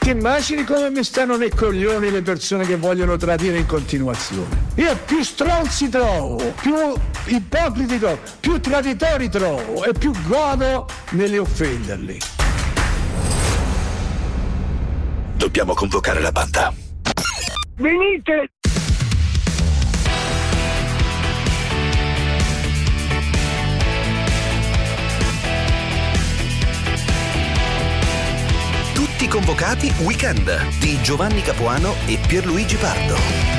Ti immagini come mi stanno nei coglioni le persone che vogliono tradire in continuazione? Io più stronzi trovo, più ipocriti trovo, più traditori trovo e più godo nelle offenderli. Dobbiamo convocare la banda. Venite! Tutti convocati Weekend di Giovanni Capuano e Pierluigi Pardo.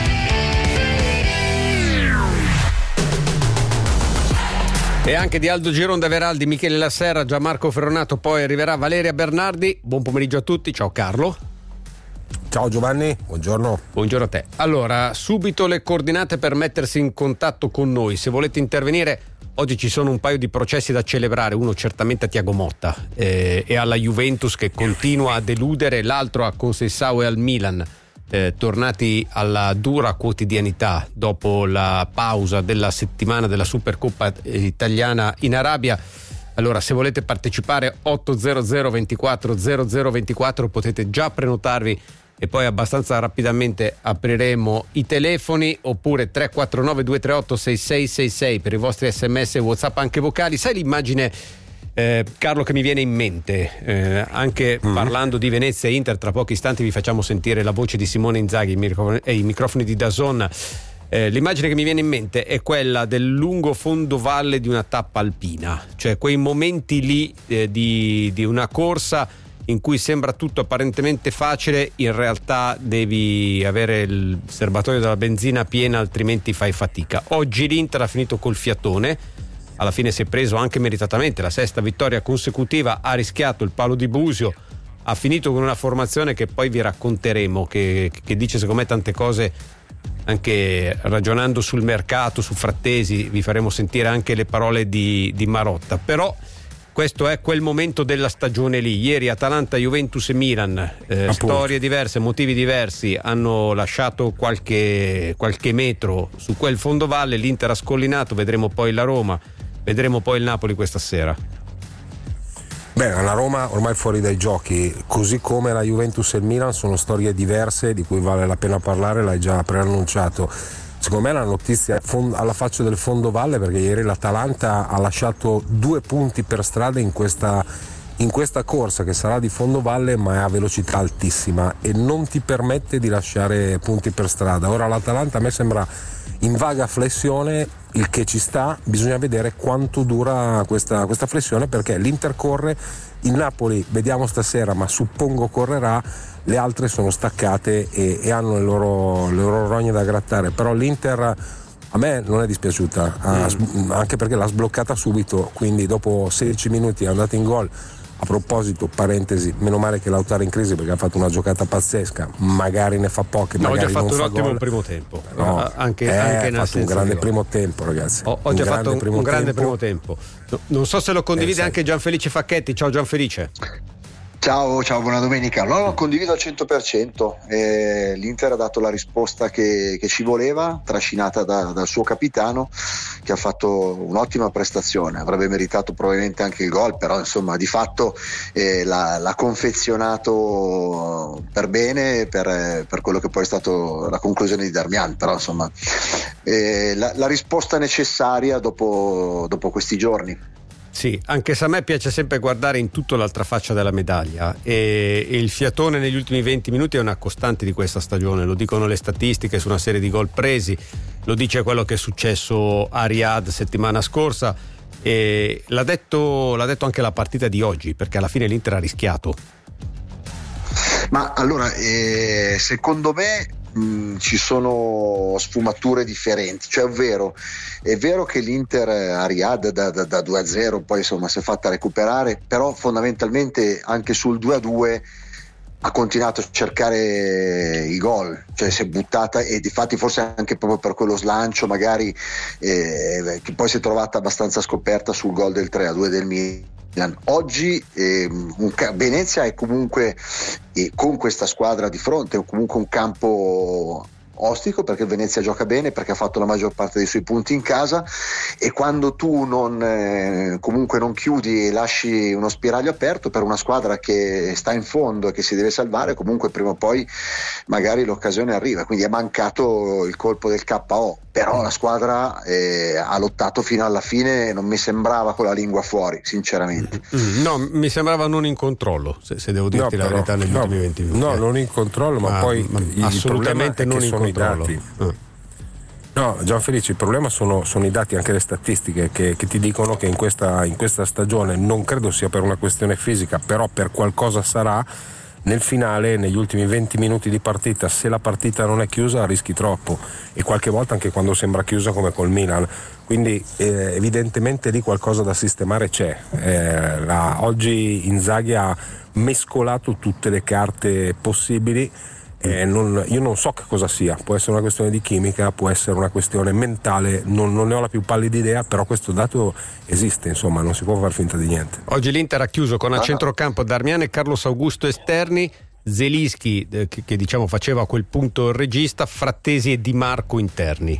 E anche di Aldo Gironda Veraldi, Michele Lasserra, Gianmarco Ferronato, poi arriverà Valeria Bernardi. Buon pomeriggio a tutti, ciao Carlo. Ciao Giovanni, buongiorno. Buongiorno a te. Allora, subito le coordinate per mettersi in contatto con noi. Se volete intervenire, oggi ci sono un paio di processi da celebrare, uno certamente a Thiago Motta e alla Juventus che continua a deludere, l'altro a Conceição e al Milan, tornati alla dura quotidianità dopo la pausa della settimana della Supercoppa italiana in Arabia. Allora, se volete partecipare, 800 24 00 24, potete già prenotarvi e poi abbastanza rapidamente apriremo i telefoni, oppure 349 238 6666 per i vostri sms e WhatsApp anche vocali. Sai l'immagine, Carlo, che mi viene in mente anche parlando di Venezia e Inter? Tra pochi istanti vi facciamo sentire la voce di Simone Inzaghi e i microfoni di DAZN. L'immagine che mi viene in mente è quella del lungo fondovalle di una tappa alpina, cioè quei momenti lì di una corsa in cui sembra tutto apparentemente facile, in realtà devi avere il serbatoio della benzina piena, altrimenti fai fatica. Oggi l'Inter ha finito col fiatone, alla fine si è preso anche meritatamente la sesta vittoria consecutiva, ha rischiato il palo di Busio, ha finito con una formazione che poi vi racconteremo, che dice secondo me tante cose, anche ragionando sul mercato, su Frattesi. Vi faremo sentire anche le parole di Marotta. Però questo è quel momento della stagione lì. Ieri Atalanta, Juventus e Milan, storie diverse, motivi diversi, hanno lasciato qualche metro su quel fondovalle. L'Inter ha scollinato, vedremo poi la Roma, vedremo poi il Napoli questa sera. Beh, la Roma ormai fuori dai giochi, così come la Juventus e il Milan sono storie diverse di cui vale la pena parlare, l'hai già preannunciato. Secondo me la notizia alla faccia del fondovalle, perché ieri l'Atalanta ha lasciato 2 punti per strada in questa corsa che sarà di fondovalle, ma è a velocità altissima e non ti permette di lasciare punti per strada. Ora l'Atalanta a me sembra in vaga flessione, il che ci sta, bisogna vedere quanto dura questa flessione, perché l'Inter corre, il Napoli vediamo stasera, ma suppongo correrà, le altre sono staccate e hanno le loro rogne da grattare. Però l'Inter a me non è dispiaciuta, anche perché l'ha sbloccata subito, quindi dopo 16 minuti è andata in gol. A proposito, parentesi, meno male che Lautaro in crisi, perché ha fatto una giocata pazzesca, magari ne fa poche, magari oggi ha fatto un ottimo primo tempo, anche ha fatto un grande primo tempo, ragazzi. Oggi ha fatto un grande primo tempo. Non so se lo condivide anche Gianfelice Facchetti. Ciao Gianfelice. Ciao, buona domenica. No, condivido al 100%. L'Inter ha dato la risposta che ci voleva, trascinata dal suo capitano, che ha fatto un'ottima prestazione. Avrebbe meritato probabilmente anche il gol, però insomma di fatto l'ha confezionato per bene, per quello che poi è stato la conclusione di Darmian. Però insomma la risposta necessaria dopo questi giorni. Sì, anche se a me piace sempre guardare in tutto l'altra faccia della medaglia, e il fiatone negli ultimi 20 minuti è una costante di questa stagione, lo dicono le statistiche su una serie di gol presi, lo dice quello che è successo a Riyadh settimana scorsa, e l'ha detto anche la partita di oggi, perché alla fine l'Inter ha rischiato. Ma allora, secondo me ci sono sfumature differenti, cioè è vero che l'Inter a Riyadh da 2-0 poi insomma si è fatta recuperare, però fondamentalmente anche sul 2-2 ha continuato a cercare i gol, cioè si è buttata, e difatti forse anche proprio per quello slancio magari che poi si è trovata abbastanza scoperta sul gol del 3-2 del Milan. Oggi Venezia è comunque, con questa squadra di fronte, è comunque un campo ostico, perché il Venezia gioca bene, perché ha fatto la maggior parte dei suoi punti in casa, e quando tu comunque non chiudi e lasci uno spiraglio aperto per una squadra che sta in fondo e che si deve salvare, comunque prima o poi magari l'occasione arriva. Quindi è mancato il colpo del KO, però la squadra ha lottato fino alla fine, non mi sembrava con la lingua fuori, sinceramente. No, mi sembrava non in controllo, se devo dirti la verità, negli ultimi 20 minuti. No, non in controllo, ma poi assolutamente non in controllo. No, Gianfelice, il problema sono i dati, anche le statistiche che ti dicono che in questa stagione, non credo sia per una questione fisica, però per qualcosa sarà, nel finale, negli ultimi 20 minuti di partita, se la partita non è chiusa rischi troppo, e qualche volta anche quando sembra chiusa come col Milan. Quindi evidentemente lì qualcosa da sistemare c'è. Oggi Inzaghi ha mescolato tutte le carte possibili. Io non so che cosa sia, può essere una questione di chimica, può essere una questione mentale, non ne ho la più pallida idea, però questo dato esiste, insomma, non si può far finta di niente. Oggi l'Inter ha chiuso con a centrocampo Darmian e Carlos Augusto esterni, Zelinski che diciamo faceva a quel punto il regista, Frattesi e Di Marco interni.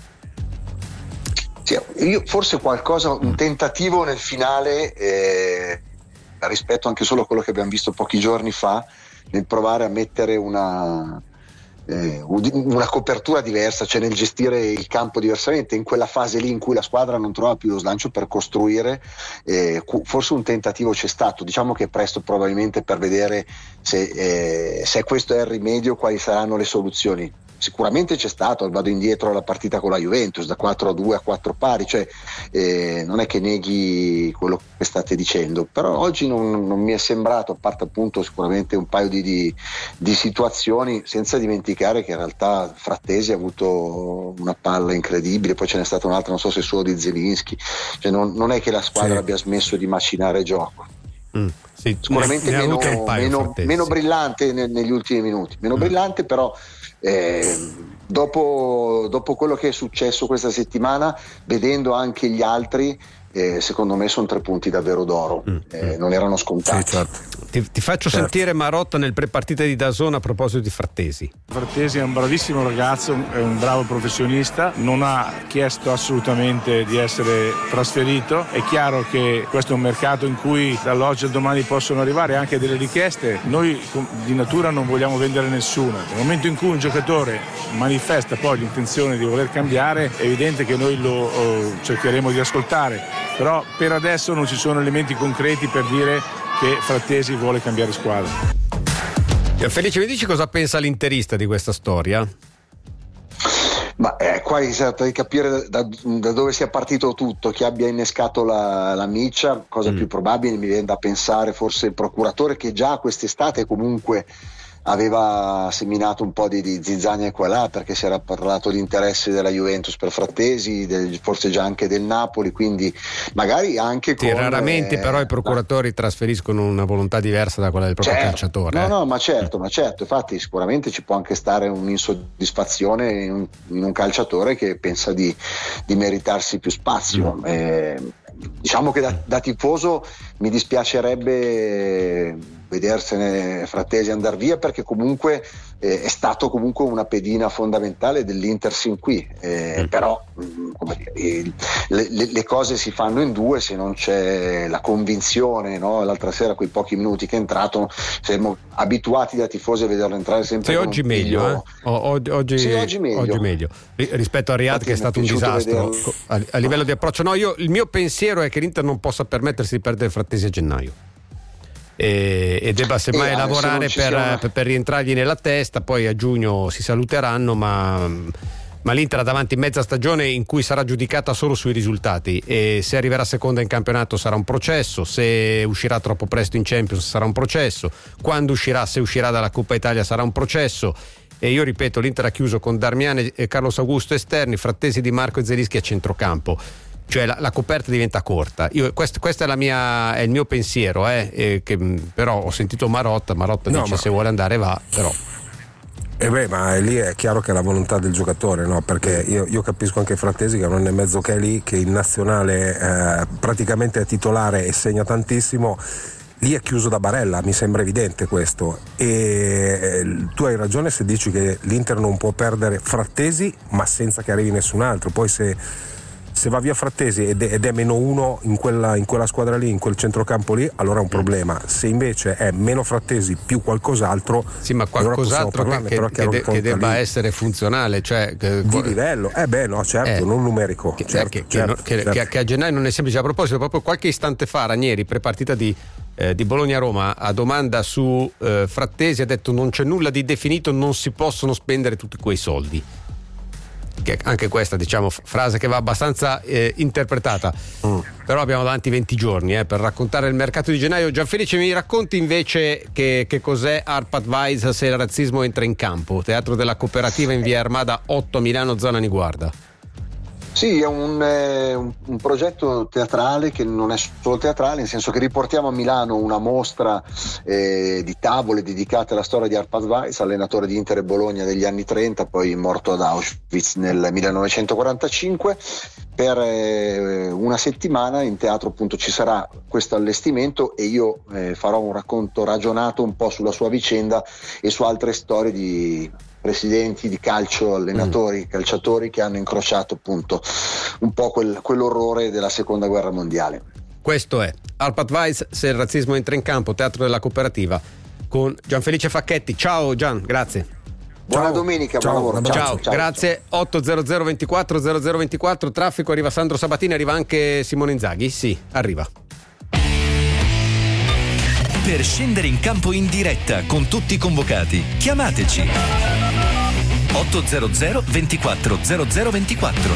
Sì, io forse qualcosa, un tentativo nel finale, rispetto anche solo a quello che abbiamo visto pochi giorni fa, nel provare a mettere una copertura diversa, cioè nel gestire il campo diversamente, in quella fase lì in cui la squadra non trova più lo slancio per costruire. Forse un tentativo c'è stato, diciamo che è presto probabilmente per vedere se questo è il rimedio, quali saranno le soluzioni. Sicuramente c'è stato, vado indietro alla partita con la Juventus da 4-2 a 4 pari, cioè non è che neghi quello che state dicendo, però oggi non mi è sembrato, a parte appunto sicuramente un paio di situazioni, senza dimenticare che in realtà Frattesi ha avuto una palla incredibile, poi ce n'è stata un'altra, non so se solo di Zelinski, cioè non è che la squadra abbia smesso di macinare gioco. Sì, sicuramente meno brillante negli ultimi minuti, brillante, però dopo quello che è successo questa settimana, vedendo anche gli altri, secondo me sono 3 punti davvero d'oro, non erano scontati. Sì, certo. Ti faccio sentire Marotta nel prepartita di DAZN a proposito di Frattesi. Frattesi è un bravissimo ragazzo, è un bravo professionista, non ha chiesto assolutamente di essere trasferito. È chiaro che questo è un mercato in cui dall'oggi al domani possono arrivare anche delle richieste. Noi di natura non vogliamo vendere nessuno. Nel momento in cui un giocatore manifesta poi l'intenzione di voler cambiare, è evidente che noi lo cercheremo di ascoltare, però per adesso non ci sono elementi concreti per dire che Frattesi vuole cambiare squadra. Felice, mi dici cosa pensa l'interista di questa storia? Ma qua si tratta di capire da dove sia partito tutto, chi abbia innescato la miccia, cosa più probabile mi viene da pensare forse il procuratore, che già quest'estate comunque aveva seminato un po' di zizzania qua e là, perché si era parlato di interesse della Juventus per Frattesi, forse già anche del Napoli, quindi magari anche raramente però i procuratori trasferiscono una volontà diversa da quella del proprio calciatore. No, ma certo, infatti sicuramente ci può anche stare un'insoddisfazione in un calciatore che pensa di meritarsi più spazio. Diciamo che da tifoso mi dispiacerebbe vedersene Frattesi andare via, perché comunque è stato comunque una pedina fondamentale dell'Inter sin qui, però come dire, le cose si fanno in due, se non c'è la convinzione, no? L'altra sera quei pochi minuti che è entrato siamo abituati da tifosi a vederlo entrare sempre. Sì, oggi meglio, oggi meglio rispetto a Riyad, che è stato un disastro a livello di approccio. No, il mio pensiero è che l'Inter non possa permettersi di perdere Frattesi a gennaio e debba semmai lavorare per rientrargli nella testa. Poi a giugno si saluteranno, ma l'Inter ha davanti mezza stagione in cui sarà giudicata solo sui risultati, e se arriverà seconda in campionato sarà un processo, se uscirà troppo presto in Champions sarà un processo, quando uscirà, se uscirà dalla Coppa Italia sarà un processo. E io ripeto, l'Inter ha chiuso con Darmian e Carlos Augusto esterni, Frattesi, Di Marco e Zelinski a centrocampo. Cioè la coperta diventa corta. Questo è il mio pensiero, che però ho sentito Marotta dice se vuole andare va, però. Ma lì è chiaro che è la volontà del giocatore, no? Perché io capisco anche Frattesi, che non è mezzo che è lì, che in nazionale praticamente è titolare e segna tantissimo. lì è chiuso da Barella, mi sembra evidente questo, e tu hai ragione se dici che l'Inter non può perdere Frattesi ma senza che arrivi nessun altro. Poi se va via Frattesi ed è -1 in quella squadra lì, in quel centrocampo lì, allora è un problema. Se invece è meno Frattesi più qualcos'altro, sì, ma qualcos'altro allora che debba essere funzionale, cioè di livello, certo, non numerico, che a gennaio non è semplice. A proposito, proprio qualche istante fa Ranieri, prepartita di Bologna-Roma, a domanda su Frattesi ha detto: non c'è nulla di definito, non si possono spendere tutti quei soldi. Che anche questa, diciamo, frase che va abbastanza interpretata, però abbiamo davanti 20 giorni per raccontare il mercato di gennaio. Gianfelice, mi racconti invece che cos'è Arpad Weiss se il razzismo entra in campo? Teatro della Cooperativa in via Armada 8 a Milano, zona Niguarda. Sì, è un progetto teatrale che non è solo teatrale, nel senso che riportiamo a Milano una mostra di tavole dedicate alla storia di Arpad Weiss, allenatore di Inter e Bologna degli anni 30, poi morto ad Auschwitz nel 1945. Per una settimana in teatro appunto ci sarà questo allestimento e io farò un racconto ragionato un po' sulla sua vicenda e su altre storie di presidenti di calcio, allenatori, calciatori che hanno incrociato appunto un po' quell'orrore della seconda guerra mondiale. Questo è Arpad Weiss se il razzismo entra in campo, Teatro della Cooperativa, con Gianfelice Facchetti. Ciao Gian, grazie. Buona domenica, buon lavoro. Ciao, grazie. 800 24 0024, traffico, arriva Sandro Sabatini, arriva anche Simone Inzaghi. Sì, arriva. Per scendere in campo in diretta con tutti i convocati, chiamateci 800 24 0024.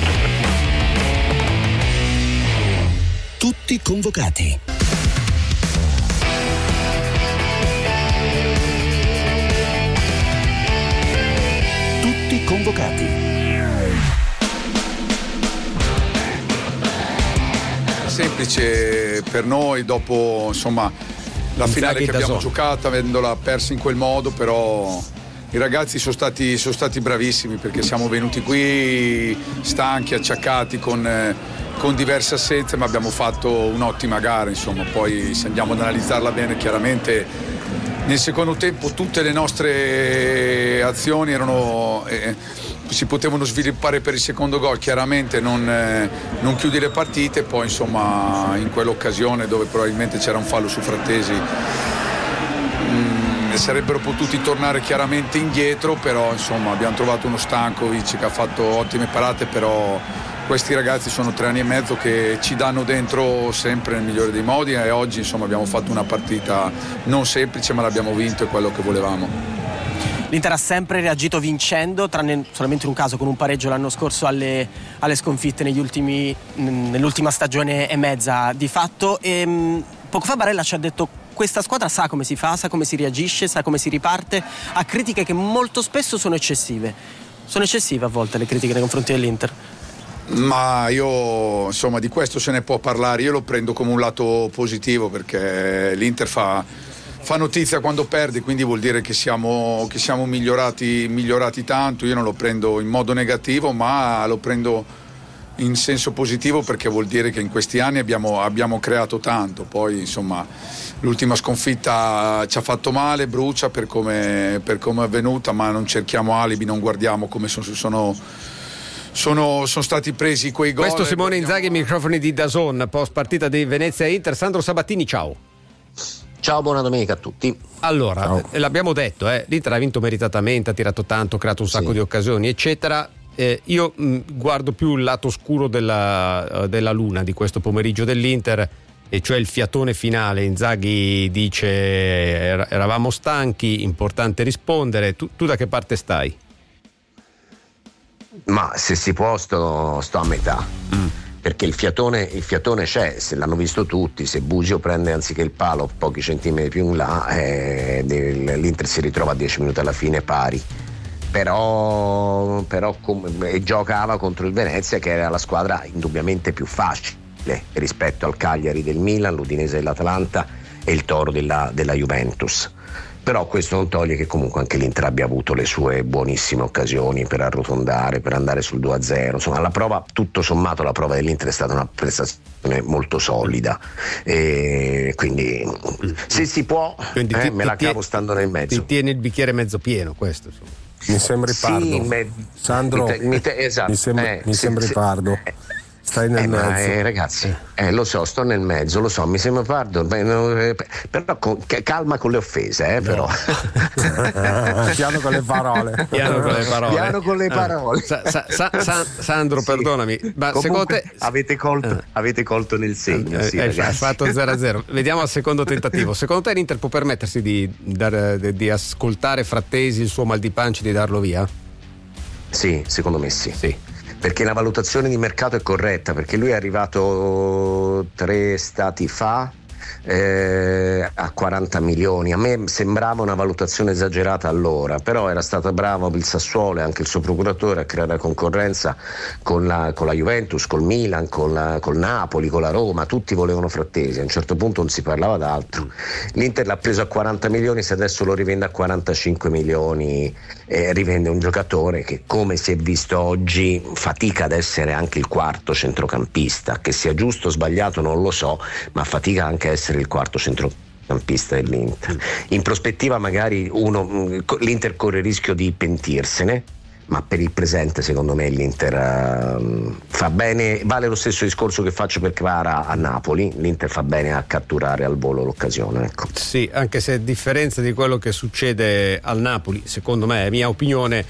Tutti convocati. Tutti convocati. Semplice per noi dopo, insomma, la finale che abbiamo giocato, avendola persa in quel modo, però i ragazzi sono stati bravissimi, perché siamo venuti qui stanchi, acciaccati, con diverse assenze, ma abbiamo fatto un'ottima gara, insomma. Poi se andiamo ad analizzarla bene, chiaramente nel secondo tempo tutte le nostre azioni si potevano sviluppare per il secondo gol, chiaramente non chiudi le partite. Poi insomma in quell'occasione dove probabilmente c'era un fallo su Frattesi sarebbero potuti tornare chiaramente indietro, però insomma abbiamo trovato uno Stankovic che ha fatto ottime parate, però questi ragazzi sono 3 anni e mezzo che ci danno dentro sempre nel migliore dei modi, e oggi insomma abbiamo fatto una partita non semplice, ma l'abbiamo vinto, è quello che volevamo. L'Inter ha sempre reagito vincendo, tranne solamente in un caso con un pareggio l'anno scorso alle sconfitte nell'ultima stagione e mezza di fatto. Poco fa Barella ci ha detto: questa squadra sa come si fa, sa come si reagisce, sa come si riparte, a critiche che molto spesso sono eccessive. Sono eccessive a volte le critiche nei confronti dell'Inter? Ma io, insomma, di questo se ne può parlare, io lo prendo come un lato positivo, perché l'Inter fa notizia quando perde, quindi vuol dire che siamo migliorati tanto. Io non lo prendo in modo negativo, ma lo prendo in senso positivo, perché vuol dire che in questi anni abbiamo creato tanto. Poi insomma l'ultima sconfitta ci ha fatto male, brucia per come è avvenuta, ma non cerchiamo alibi, non guardiamo come sono stati presi quei gol. Questo Simone Inzaghi, microfoni di DAZN, post partita di Venezia Inter. Sandro Sabatini, ciao. Ciao, buona domenica a tutti. Allora, l'abbiamo detto, l'Inter ha vinto meritatamente, ha tirato tanto, ha creato un sacco di occasioni, eccetera. Io guardo più il lato scuro della luna di questo pomeriggio dell'Inter, e cioè il fiatone finale. Inzaghi dice: eravamo stanchi, importante rispondere. Tu da che parte stai? Ma se si può sto a metà, perché il fiatone c'è, se l'hanno visto tutti. Se Bugio prende anziché il palo pochi centimetri più in là, l'Inter si ritrova a 10 minuti alla fine pari, però giocava contro il Venezia, che era la squadra indubbiamente più facile rispetto al Cagliari del Milan, l'Udinese dell'Atalanta e il Toro della Juventus. però questo non toglie che comunque anche l'Inter abbia avuto le sue buonissime occasioni per arrotondare, per andare sul 2-0. Insomma, la prova, tutto sommato, la prova dell'Inter è stata una prestazione molto solida, e quindi se si può me la cavo stando nel mezzo. Ti tieni il bicchiere mezzo pieno, questo insomma. Mi sembra Pardo. Sandro, esatto. mi sembra Pardo. Stai nel mezzo. Ragazzi, lo so, sto nel mezzo, lo so, mi sembra Pardo, però calma con le offese, però. Piano con le parole. Piano con le parole. Sandro, perdonami, ma comunque, secondo te avete colto nel segno, sì, hai fatto 0-0. Vediamo al secondo tentativo. Secondo te l'Inter può permettersi di ascoltare Frattesi, il suo mal di pancia, di darlo via? Sì, secondo me sì. Perché la valutazione di mercato è corretta, perché lui è arrivato 3 stati fa a 40 milioni. A me sembrava una valutazione esagerata allora, però era stato bravo il Sassuolo e anche il suo procuratore a creare concorrenza con la Juventus, col Milan, col Napoli, con la Roma. Tutti volevano Frattesi, a un certo punto non si parlava d'altro. L'Inter l'ha preso a 40 milioni, se adesso lo rivende a 45 milioni rivende un giocatore che, come si è visto oggi, fatica ad essere anche il quarto centrocampista. Che sia giusto o sbagliato non lo so, ma fatica anche a essere il quarto centrocampista dell'Inter. In prospettiva magari l'Inter corre il rischio di pentirsene, ma per il presente secondo me l'Inter fa bene. Vale lo stesso discorso che faccio per Kvara a Napoli, l'Inter fa bene a catturare al volo l'occasione, ecco. Sì, anche se a differenza di quello che succede al Napoli, secondo me, è mia opinione,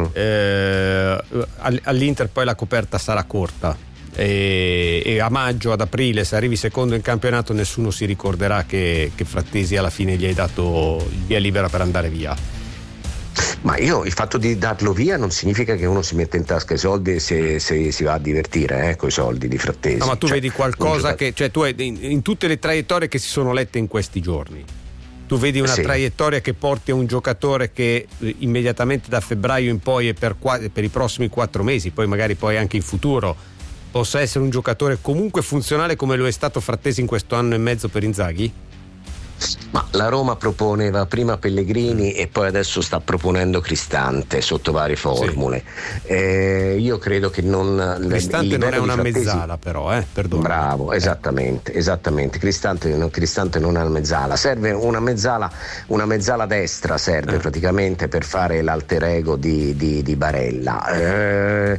all'Inter poi la coperta sarà corta. E a maggio, ad aprile, se arrivi secondo in campionato, nessuno si ricorderà che Frattesi alla fine gli hai dato il via libera per andare via. Ma il fatto di darlo via non significa che uno si mette in tasca i soldi se si va a divertire con i soldi di Frattesi. No, ma tu vedi qualcosa che, cioè, tu hai in tutte le traiettorie che si sono lette in questi giorni, tu vedi una traiettoria che porti a un giocatore che immediatamente da febbraio in poi e per i prossimi 4 mesi, poi magari poi anche in futuro, possa essere un giocatore comunque funzionale come lo è stato Frattesi in questo anno e mezzo per Inzaghi? Ma la Roma proponeva prima Pellegrini e poi adesso sta proponendo Cristante sotto varie formule. Io credo che Cristante non è una mezzala, però, perdona. Bravo, esattamente. Cristante non è una mezzala, serve una mezzala destra, serve praticamente per fare l'alter ego di Barella.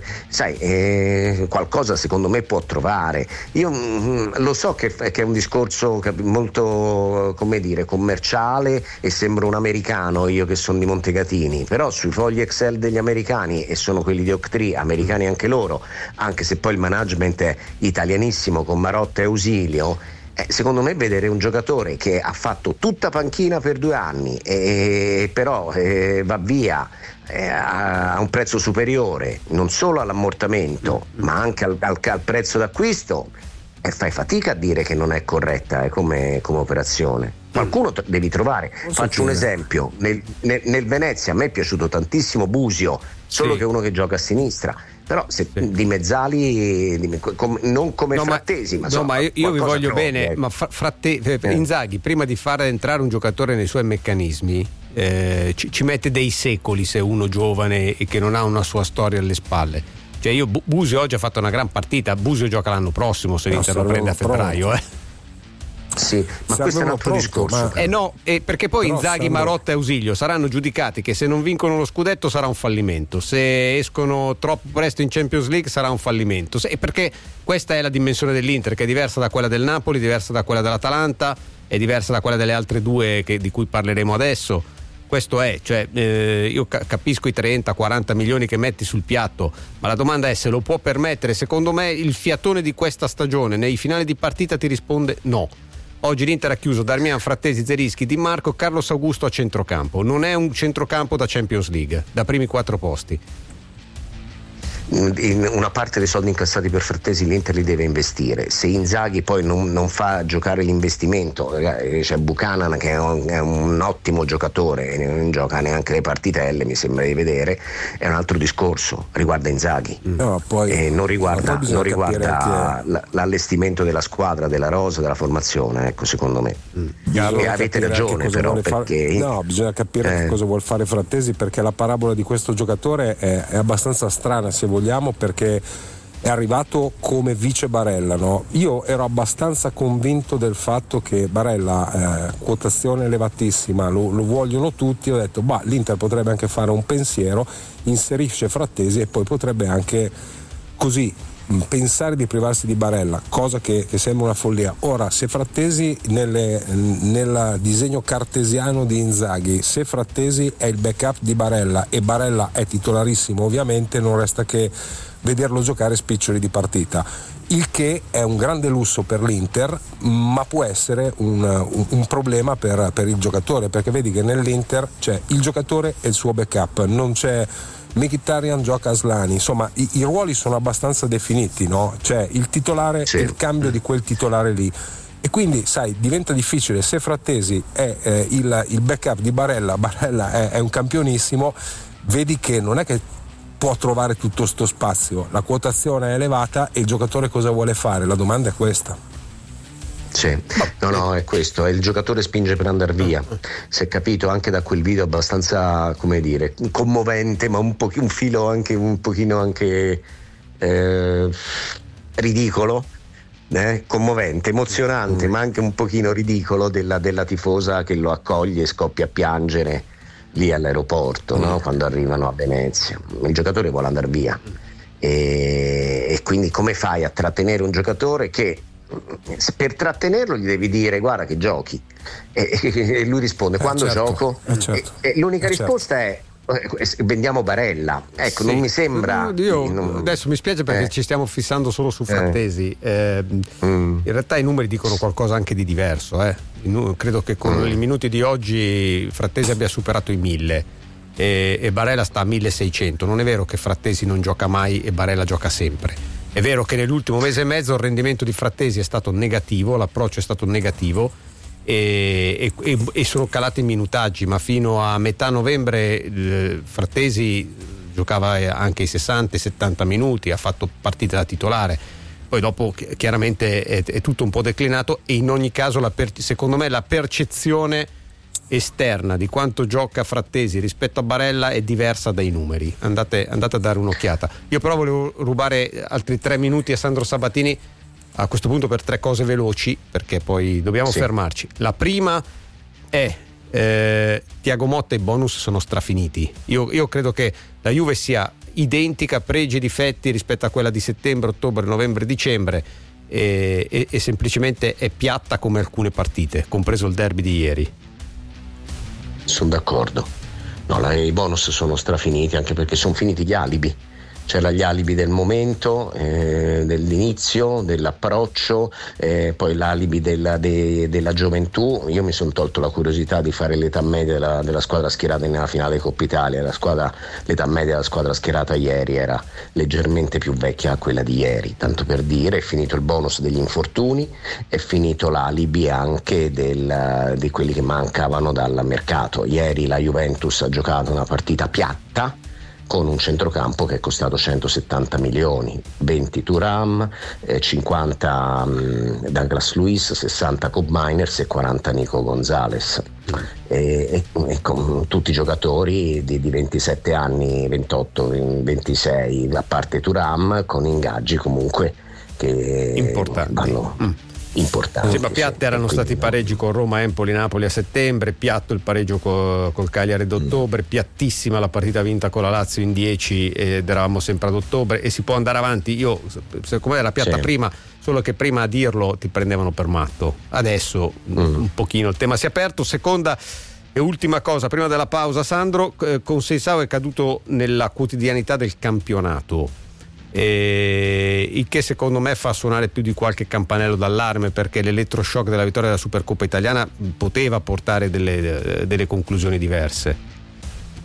Qualcosa secondo me può trovare. Io lo so che è un discorso molto, come dire, commerciale, e sembro un americano io che sono di Montecatini, però sui fogli Excel degli americani, e sono quelli di Octree, americani anche loro, anche se poi il management è italianissimo con Marotta e Ausilio, secondo me vedere un giocatore che ha fatto tutta panchina per 2 anni e però va via a un prezzo superiore non solo all'ammortamento ma anche al prezzo d'acquisto, e fai fatica a dire che non è corretta come operazione. Qualcuno devi trovare. Faccio un esempio: nel Venezia a me è piaciuto tantissimo Busio, solo che è uno che gioca a sinistra, però di mezzali non come Frattesi, ma io vi voglio trovi, bene, ma Inzaghi prima di far entrare un giocatore nei suoi meccanismi ci mette dei secoli, se uno giovane e che non ha una sua storia alle spalle. Cioè Busio oggi ha fatto una gran partita, Busio gioca l'anno prossimo se l'Inter lo prende a febbraio. Sì, ma questo è un altro discorso. Perché poi Inzaghi, Marotta e Ausilio saranno giudicati che se non vincono lo scudetto sarà un fallimento, se escono troppo presto in Champions League sarà un fallimento, perché questa è la dimensione dell'Inter, che è diversa da quella del Napoli, diversa da quella dell'Atalanta, è diversa da quella delle altre due di cui parleremo adesso. Questo è, io capisco i 30-40 milioni che metti sul piatto, ma la domanda è se lo può permettere. Secondo me il fiatone di questa stagione nei finali di partita ti risponde no. Oggi l'Inter ha chiuso Darmian, Frattesi, Zerischi, Di Marco, Carlos Augusto a centrocampo. Non è un centrocampo da Champions League, da primi 4 posti. una parte dei soldi incassati per Frattesi l'Inter li deve investire. Se Inzaghi poi non fa giocare l'investimento, c'è Buchanan che è un ottimo giocatore e non gioca neanche le partitelle, mi sembra di vedere, è un altro discorso, riguarda Inzaghi. Poi non riguarda l'allestimento della squadra, della rosa, della formazione, ecco, secondo me. E avete ragione, però, perché bisogna capire che cosa vuol fare Frattesi, perché la parabola di questo giocatore è abbastanza strana, se vogliamo, perché è arrivato come vice Barella, no? Io ero abbastanza convinto del fatto che Barella, quotazione elevatissima, lo vogliono tutti. Ho detto l'Inter potrebbe anche fare un pensiero, inserisce Frattesi e poi potrebbe anche così pensare di privarsi di Barella, cosa che sembra una follia. Ora, se Frattesi nel disegno cartesiano di Inzaghi, se Frattesi è il backup di Barella e Barella è titolarissimo, ovviamente non resta che vederlo giocare spiccioli di partita, il che è un grande lusso per l'Inter, ma può essere un problema per il giocatore, perché vedi che nell'Inter c'è il giocatore e il suo backup, non c'è Mkhitaryan, gioca Aslani, insomma i ruoli sono abbastanza definiti, no? C'è il titolare e il cambio di quel titolare lì, e quindi sai, diventa difficile. Se Frattesi è il backup di Barella è un campionissimo, vedi che non è che può trovare tutto sto spazio, la quotazione è elevata e il giocatore cosa vuole fare? La domanda è questa. Sì, no, è questo, il giocatore spinge per andare via, si è capito anche da quel video abbastanza, come dire, commovente, ma un filo anche un pochino anche ridicolo, commovente, emozionante, ma anche un pochino ridicolo della tifosa che lo accoglie e scoppia a piangere lì all'aeroporto, no? Quando arrivano a Venezia. Il giocatore vuole andare via e quindi come fai a trattenere un giocatore che per trattenerlo gli devi dire guarda che giochi, e lui risponde quando gioco? Certo. E l'unica risposta è vendiamo Barella, ecco. Non mi sembra. Adesso mi spiace perché ci stiamo fissando solo su Frattesi. In realtà i numeri dicono qualcosa anche di diverso. Credo che con i minuti di oggi Frattesi abbia superato i 1000 e Barella sta a 1600. Non è vero che Frattesi non gioca mai e Barella gioca sempre. È vero che nell'ultimo mese e mezzo il rendimento di Frattesi è stato negativo, l'approccio è stato negativo e sono calati i minutaggi, ma fino a metà novembre Frattesi giocava anche i 60 e 70 minuti, ha fatto partite da titolare. Poi dopo chiaramente è tutto un po' declinato, e in ogni caso secondo me la percezione esterna di quanto gioca Frattesi rispetto a Barella è diversa dai numeri. Andate a dare un'occhiata. Io però volevo rubare altri 3 minuti a Sandro Sabatini a questo punto per 3 cose veloci, perché poi dobbiamo fermarci. La prima è Thiago Motta e bonus sono strafiniti. Io credo che la Juve sia identica, pregi e difetti, rispetto a quella di settembre, ottobre, novembre, dicembre, e semplicemente è piatta come alcune partite, compreso il derby di ieri. Sono d'accordo. I bonus sono strafiniti, anche perché sono finiti gli alibi. C'era gli alibi del momento, dell'inizio, dell'approccio, poi l'alibi della gioventù. Io mi sono tolto la curiosità di fare l'età media della squadra schierata nella finale Coppa Italia. L'età media della squadra schierata ieri era leggermente più vecchia a quella di ieri, tanto per dire. È finito il bonus degli infortuni, è finito l'alibi anche di quelli che mancavano dal mercato. Ieri la Juventus ha giocato una partita piatta con un centrocampo che è costato 170 milioni, 20 Thuram, 50 Douglas Luiz, 60 Cobb Miners e 40 Nico Gonzalez, e con tutti i giocatori di 27 anni, 28, 26, a parte Thuram, con ingaggi comunque che importanti. Importanti. Sì, ma piatte erano stati pareggi con Roma, Empoli, Napoli a settembre, piatto il pareggio col Cagliari d'ottobre, piattissima la partita vinta con la Lazio in 10 ed eravamo sempre ad ottobre, e si può andare avanti. Io secondo me era piatta prima, solo che prima a dirlo ti prendevano per matto. Adesso un pochino il tema si è aperto. Seconda e ultima cosa prima della pausa, Sandro, Conceição è caduto nella quotidianità del campionato, il che secondo me fa suonare più di qualche campanello d'allarme, perché l'elettroshock della vittoria della Supercoppa italiana poteva portare delle conclusioni diverse.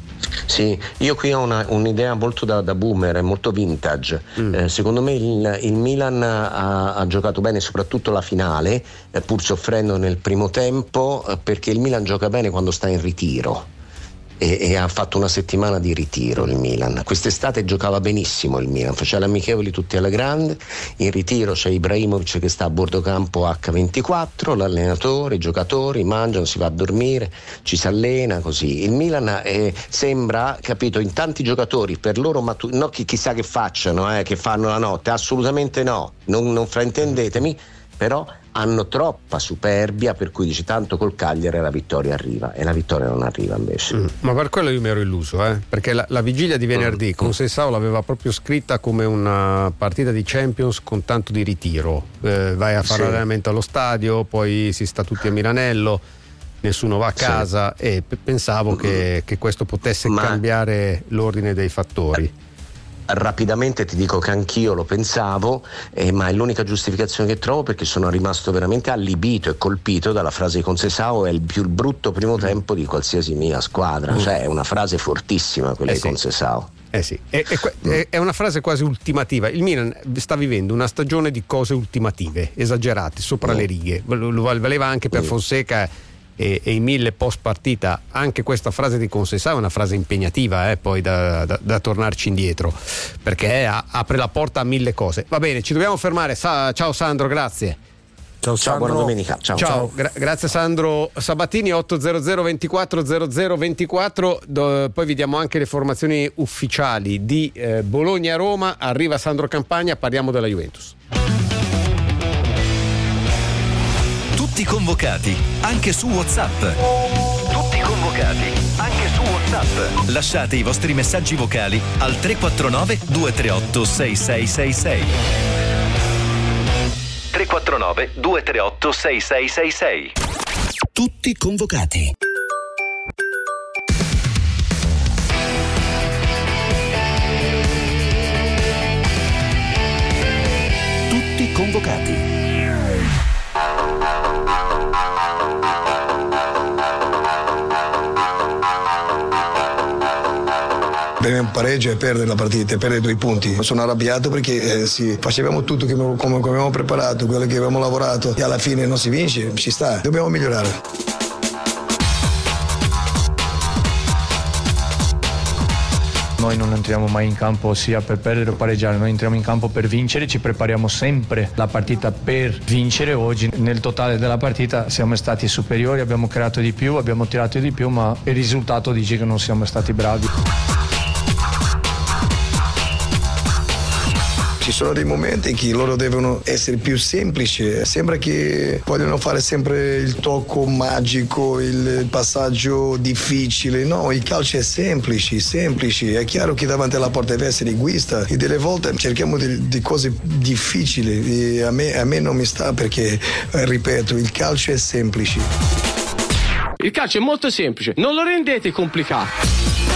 Sì, io qui ho un'idea molto da boomer, molto vintage. Secondo me il Milan ha giocato bene soprattutto la finale, pur soffrendo nel primo tempo, perché il Milan gioca bene quando sta in ritiro. E ha fatto una settimana di ritiro il Milan. Quest'estate giocava benissimo il Milan, faceva le amichevoli tutti alla grande, in ritiro c'è Ibrahimovic che sta a bordo campo H24, l'allenatore, i giocatori mangiano, si va a dormire, ci si allena, così. Il Milan sembra, capito, in tanti giocatori, per loro no, chissà che facciano, che fanno la notte, assolutamente no, non fraintendetemi, però hanno troppa superbia, per cui dice tanto col Cagliari la vittoria arriva, e la vittoria non arriva invece. Ma per quello io mi ero illuso, perché la vigilia di venerdì Conceição l'aveva proprio scritta come una partita di Champions con tanto di ritiro, vai a fare allenamento allo stadio, poi si sta tutti a Milanello, nessuno va a casa, e pensavo che questo potesse cambiare l'ordine dei fattori. Rapidamente ti dico che anch'io lo pensavo, ma è l'unica giustificazione che trovo, perché sono rimasto veramente allibito e colpito dalla frase di Conceição: è il più brutto primo tempo di qualsiasi mia squadra. Cioè è una frase fortissima quella di Conceição. Sì, è una frase quasi ultimativa. Il Milan sta vivendo una stagione di cose ultimative, esagerate, sopra le righe. Lo valeva anche per Fonseca e i 1000 post partita. Anche questa frase di Conceição è una frase impegnativa, poi da tornarci indietro, perché apre la porta a 1000 cose. Va bene, ci dobbiamo fermare. Ciao Sandro, grazie. Ciao, buona domenica. Ciao. Grazie Sandro Sabatini. 800 24 0024. Poi vi diamo anche le formazioni ufficiali di Bologna-Roma. Arriva Sandro Campagna, parliamo della Juventus. Tutti convocati, anche su WhatsApp. Tutti convocati, anche su WhatsApp. Lasciate i vostri messaggi vocali al 349 238 6666. 349 238 6666. Tutti convocati. Tutti convocati. Bene, un pareggio e perdere la partita, e perdere 2 punti. Sono arrabbiato perché facevamo tutto come avevamo preparato, quello che avevamo lavorato, e alla fine non si vince, ci sta, dobbiamo migliorare. Noi non entriamo mai in campo sia per perdere o pareggiare, noi entriamo in campo per vincere, ci prepariamo sempre la partita per vincere. Oggi nel totale della partita siamo stati superiori, abbiamo creato di più, abbiamo tirato di più, ma il risultato dice che non siamo stati bravi. Ci sono dei momenti in cui loro devono essere più semplici, sembra che vogliono fare sempre il tocco magico, il passaggio difficile. No, il calcio è semplice. È chiaro che davanti alla porta deve essere egoista, e delle volte cerchiamo di cose difficili, e a me non mi sta, perché ripeto, il calcio è semplice. Il calcio è molto semplice, non lo rendete complicato.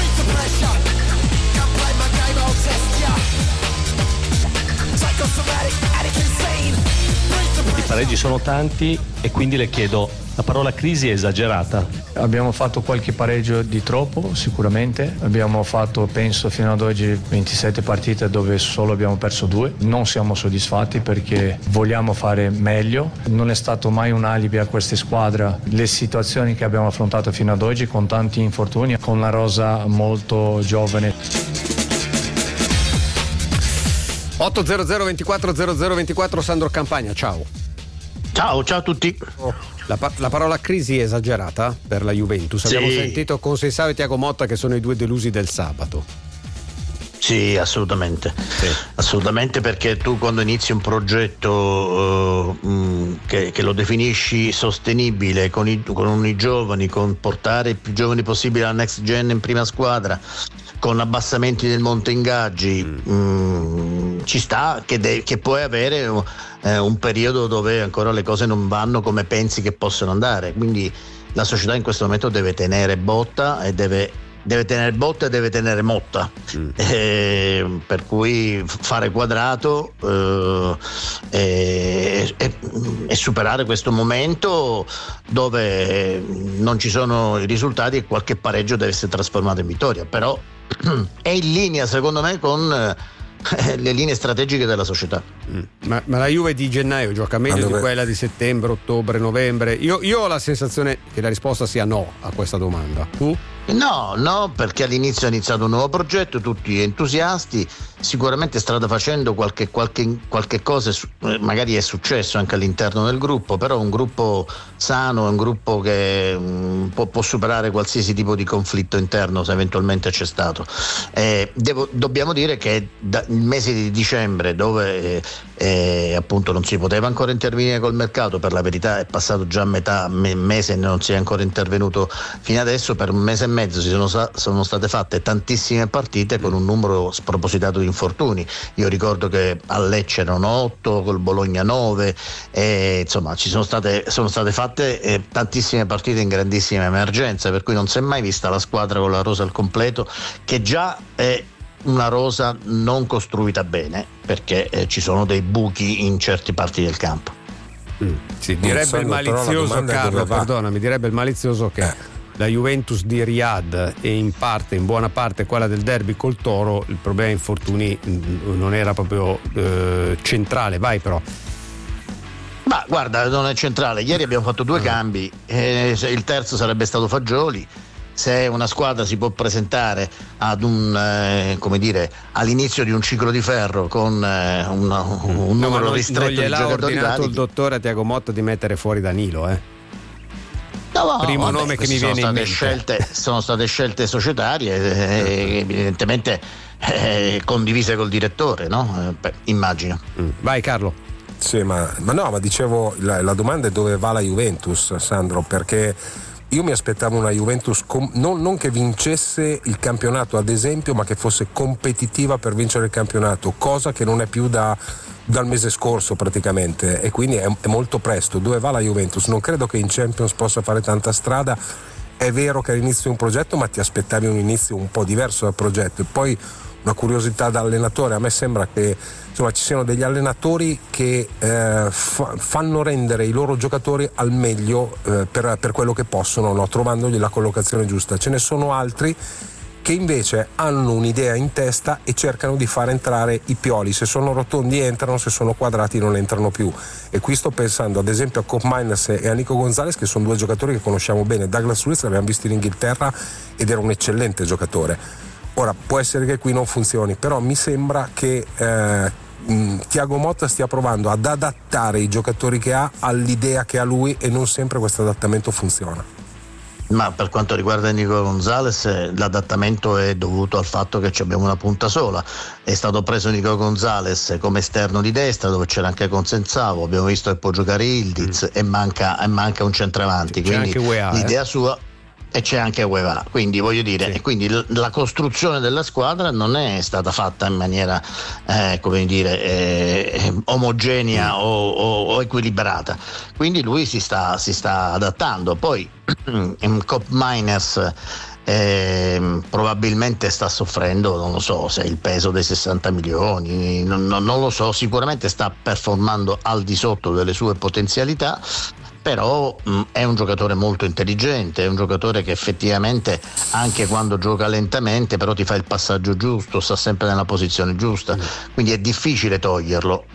I pareggi sono tanti e quindi le chiedo, la parola crisi è esagerata? Abbiamo fatto qualche pareggio di troppo, sicuramente. Abbiamo fatto, penso, fino ad oggi 27 partite dove solo abbiamo perso 2. Non siamo soddisfatti perché vogliamo fare meglio. Non è stato mai un alibi a questa squadra le situazioni che abbiamo affrontato fino ad oggi, con tanti infortuni, con una rosa molto giovane. 800 24 0024. Sandro Campagna, ciao a tutti. La parola crisi è esagerata per la Juventus. Abbiamo sentito Conceição e Thiago Motta che sono i 2 delusi del sabato. Sì, assolutamente. Assolutamente, perché tu quando inizi un progetto che lo definisci sostenibile con i giovani, con portare i più giovani possibile alla next gen in prima squadra, con abbassamenti del monte ingaggi, ci sta che puoi avere un periodo dove ancora le cose non vanno come pensi che possano andare, quindi la società in questo momento deve tenere botta e deve deve tenere botta e deve tenere motta, per cui fare quadrato e superare questo momento dove non ci sono i risultati e qualche pareggio deve essere trasformato in vittoria, però è in linea secondo me con le linee strategiche della società. Ma la Juve di gennaio gioca meglio di quella di settembre, ottobre, novembre? Io ho la sensazione che la risposta sia no a questa domanda. Tu? No, perché all'inizio è iniziato un nuovo progetto, tutti entusiasti, sicuramente strada facendo qualche cosa magari è successo anche all'interno del gruppo, però un gruppo sano, un gruppo che può superare qualsiasi tipo di conflitto interno se eventualmente c'è stato. Dobbiamo dire che il mese di dicembre, dove appunto non si poteva ancora intervenire col mercato, per la verità è passato già metà mese e non si è ancora intervenuto fino adesso, per un mese e mezzo sono state fatte tantissime partite con un numero spropositato di infortuni. Io ricordo che a Lecce erano 8, col Bologna 9, insomma ci sono state fatte tantissime partite in grandissima emergenza, per cui non si è mai vista la squadra con la rosa al completo, che già è una rosa non costruita bene, perché ci sono dei buchi in certe parti del campo. Sì, direbbe il malizioso, Carlo, perdonami, direbbe il malizioso che la Juventus di Riyadh e in buona parte quella del derby col Toro, il problema infortuni non era proprio centrale. Vai però. Ma guarda, non è centrale. Ieri abbiamo fatto 2 cambi, il terzo sarebbe stato Fagioli. Se una squadra si può presentare ad all'inizio di un ciclo di ferro con un numero ristretto di giocatori, non gliel'ha ordinato il dottore a Tiago Motta di mettere fuori Danilo, primo nome che mi viene in mente. Sono state scelte societarie, evidentemente condivise col direttore, no? Immagino. Vai Carlo. Sì, ma dicevo, la domanda è dove va la Juventus, Sandro, perché io mi aspettavo una Juventus non che vincesse il campionato ad esempio, ma che fosse competitiva per vincere il campionato, cosa che non è più dal mese scorso praticamente, e quindi è molto presto. Dove va la Juventus? Non credo che in Champions possa fare tanta strada. È vero che all'inizio un progetto, ma ti aspettavi un inizio un po' diverso dal progetto. E poi una curiosità da allenatore: a me sembra che ci siano degli allenatori che fanno rendere i loro giocatori al meglio per quello che possono, no? Trovandogli la collocazione giusta. Ce ne sono altri che invece hanno un'idea in testa e cercano di far entrare i pioli. Se sono rotondi entrano, se sono quadrati non entrano più. E qui sto pensando ad esempio a Koopmeiners e a Nico Gonzalez, che sono 2 giocatori che conosciamo bene. Douglas Luiz l'abbiamo visto in Inghilterra ed era un eccellente giocatore. Ora può essere che qui non funzioni, però mi sembra che Tiago Motta stia provando ad adattare i giocatori che ha all'idea che ha lui, e non sempre questo adattamento funziona. Ma per quanto riguarda Nico Gonzalez, l'adattamento è dovuto al fatto che abbiamo una punta sola. È stato preso Nico Gonzalez come esterno di destra, dove c'era anche Consensavo, abbiamo visto che può giocare Ildiz e manca un centravanti, quindi l'idea sua. E c'è anche Ueva, quindi voglio dire, sì. Quindi la costruzione della squadra non è stata fatta in maniera omogenea o equilibrata, quindi lui si sta adattando. Poi Koopmeiners probabilmente sta soffrendo, non lo so se è il peso dei 60 milioni, non lo so, sicuramente sta performando al di sotto delle sue potenzialità, però è un giocatore molto intelligente, è un giocatore che effettivamente anche quando gioca lentamente però ti fa il passaggio giusto, sta sempre nella posizione giusta, quindi è difficile toglierlo.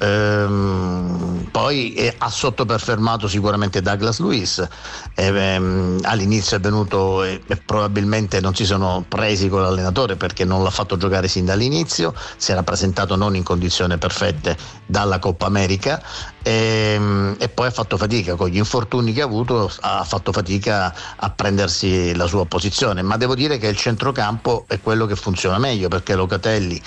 Poi ha sottoperformato sicuramente Douglas Luiz, all'inizio è venuto e probabilmente non si sono presi con l'allenatore perché non l'ha fatto giocare sin dall'inizio, si era presentato non in condizioni perfette dalla Coppa America e poi ha fatto fatica con gli infortuni che ha avuto, ha fatto fatica a prendersi la sua posizione, ma devo dire che il centrocampo è quello che funziona meglio, perché Locatelli,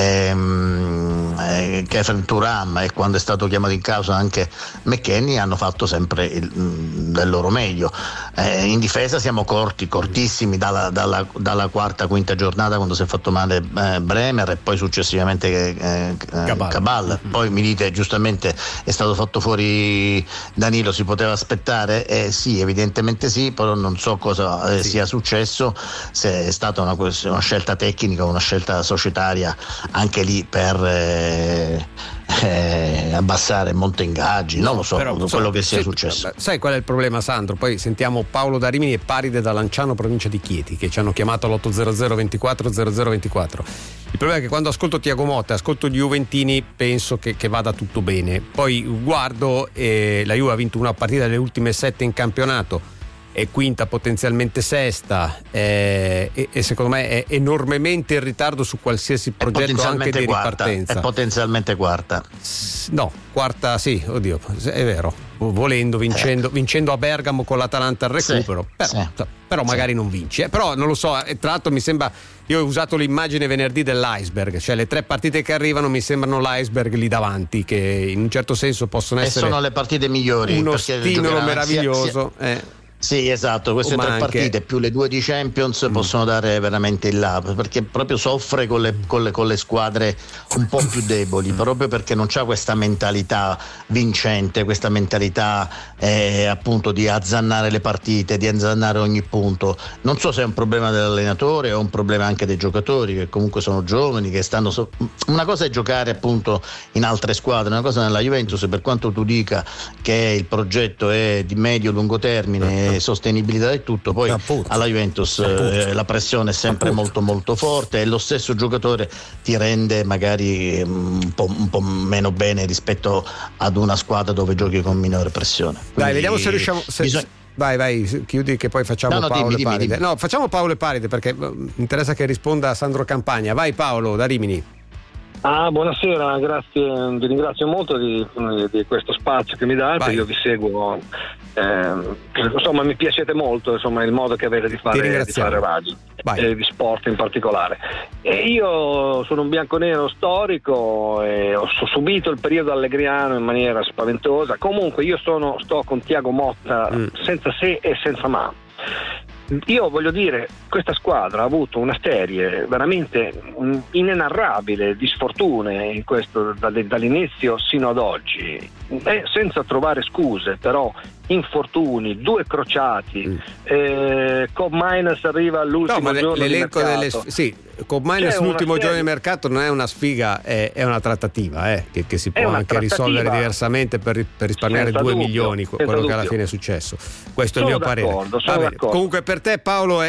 Kefren Thuram e quando è stato chiamato in causa anche McKennie hanno fatto sempre del loro meglio. In difesa siamo cortissimi dalla quarta, quinta giornata, quando si è fatto male Bremer e poi successivamente Cabal. Poi mi dite giustamente è stato fatto fuori Danilo, si poteva aspettare? Sì, evidentemente sì, però non so cosa sia successo, se è stata una scelta tecnica o una scelta societaria anche lì per abbassare monte ingaggi, non lo so, però, quello che sia successo. Sai qual è il problema, Sandro? Poi sentiamo Paolo da Rimini e Paride da Lanciano, provincia di Chieti, che ci hanno chiamato all'800 24 0024. Il problema è che quando ascolto Tiago Motta, ascolto gli juventini, penso che vada tutto bene. Poi guardo la Juve ha vinto una partita delle ultime 7 in campionato, è quinta, potenzialmente sesta, e secondo me è enormemente in ritardo su qualsiasi progetto anche di ripartenza. È potenzialmente quarta. No, quarta sì, oddio, è vero, volendo, vincendo a Bergamo con l'Atalanta al recupero, però magari non vinci, però non lo so, tra l'altro mi sembra, io ho usato l'immagine venerdì dell'iceberg, cioè le 3 partite che arrivano mi sembrano l'iceberg lì davanti, che in un certo senso possono essere, e sono le partite migliori, uno stimolo meraviglioso. Sì, esatto, queste 3 partite più le 2 di Champions possono dare veramente il là, perché proprio soffre con le squadre un po' più deboli, proprio perché non c'ha questa mentalità vincente, questa mentalità appunto di azzannare le partite, di azzannare ogni punto. Non so se è un problema dell'allenatore o un problema anche dei giocatori, che comunque sono giovani, che stanno una cosa è giocare appunto in altre squadre, una cosa nella Juventus, per quanto tu dica che il progetto è di medio-lungo termine, sostenibilità e tutto, poi alla Juventus la pressione è sempre molto molto forte, e lo stesso giocatore ti rende magari un po' meno bene rispetto ad una squadra dove giochi con minore pressione. Dai, vediamo se riusciamo. Vai, chiudi che poi facciamo Paolo e Paride. No, facciamo Paolo e Paride perché mi interessa che risponda Sandro Campagna. Vai Paolo da Rimini. Buonasera, grazie, vi ringrazio molto di questo spazio che mi date. Io vi seguo, insomma mi piacete molto, insomma, il modo che avete di fare radio e di sport in particolare. E io sono un bianconero storico e ho subito il periodo allegriano in maniera spaventosa. Comunque io sto con Tiago Motta senza se e senza ma. Io voglio dire, questa squadra ha avuto una serie veramente inenarrabile di sfortune in questo, dall'inizio sino ad oggi, senza trovare scuse, però infortuni, 2 crociati, Cobb Miners arriva all'ultimo giorno di mercato. Cobb Miners l'ultimo giorno di mercato non è una sfiga, è una trattativa che si può anche risolvere diversamente per risparmiare 2 milioni, quello che alla fine è successo. Questo è il mio parere. Comunque per te Paolo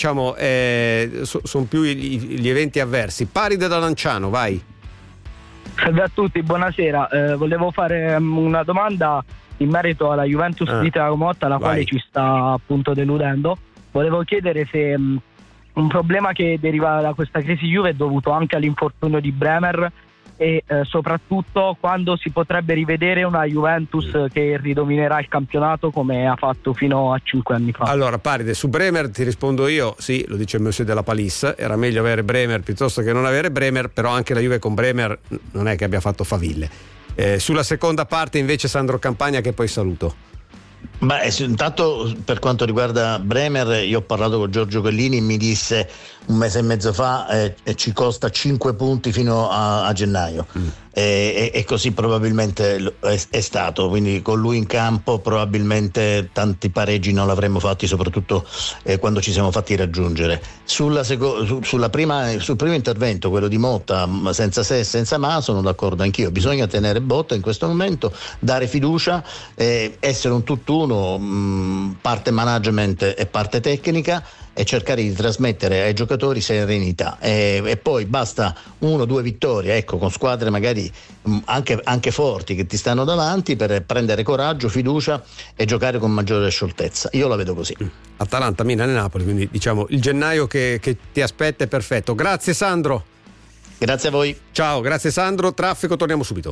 sono più gli eventi avversi. Paride da Lanciano, vai. Salve a tutti, buonasera. Volevo fare una domanda in merito alla Juventus di Tiago Motta, la quale ci sta appunto deludendo. Volevo chiedere se un problema che deriva da questa crisi Juve è dovuto anche all'infortunio di Bremer e soprattutto quando si potrebbe rivedere una Juventus che ridominerà il campionato come ha fatto fino a 5 anni fa. Allora Paride, su Bremer ti rispondo io, sì, lo dice il monsieur della Palisse, era meglio avere Bremer piuttosto che non avere Bremer, però anche la Juve con Bremer non è che abbia fatto faville. Sulla seconda parte invece Sandro Campagna, che poi saluto. Intanto per quanto riguarda Bremer, io ho parlato con Giorgio Collini, mi disse un mese e mezzo fa ci costa 5 punti fino a gennaio. E così probabilmente è stato, quindi con lui in campo probabilmente tanti pareggi non l'avremmo fatti, soprattutto quando ci siamo fatti raggiungere. Sul primo intervento, quello di Motta, senza se e senza ma, sono d'accordo anch'io, bisogna tenere botta in questo momento, dare fiducia, essere un tutt'uno, parte management e parte tecnica, e cercare di trasmettere ai giocatori serenità, e poi basta 1 o 2 vittorie, con squadre magari anche forti che ti stanno davanti, per prendere coraggio, fiducia e giocare con maggiore scioltezza. Io la vedo così. Atalanta, Milan e Napoli, quindi diciamo il gennaio che ti aspetta è perfetto. Grazie Sandro. Grazie a voi. Ciao, grazie Sandro. Traffico, torniamo subito.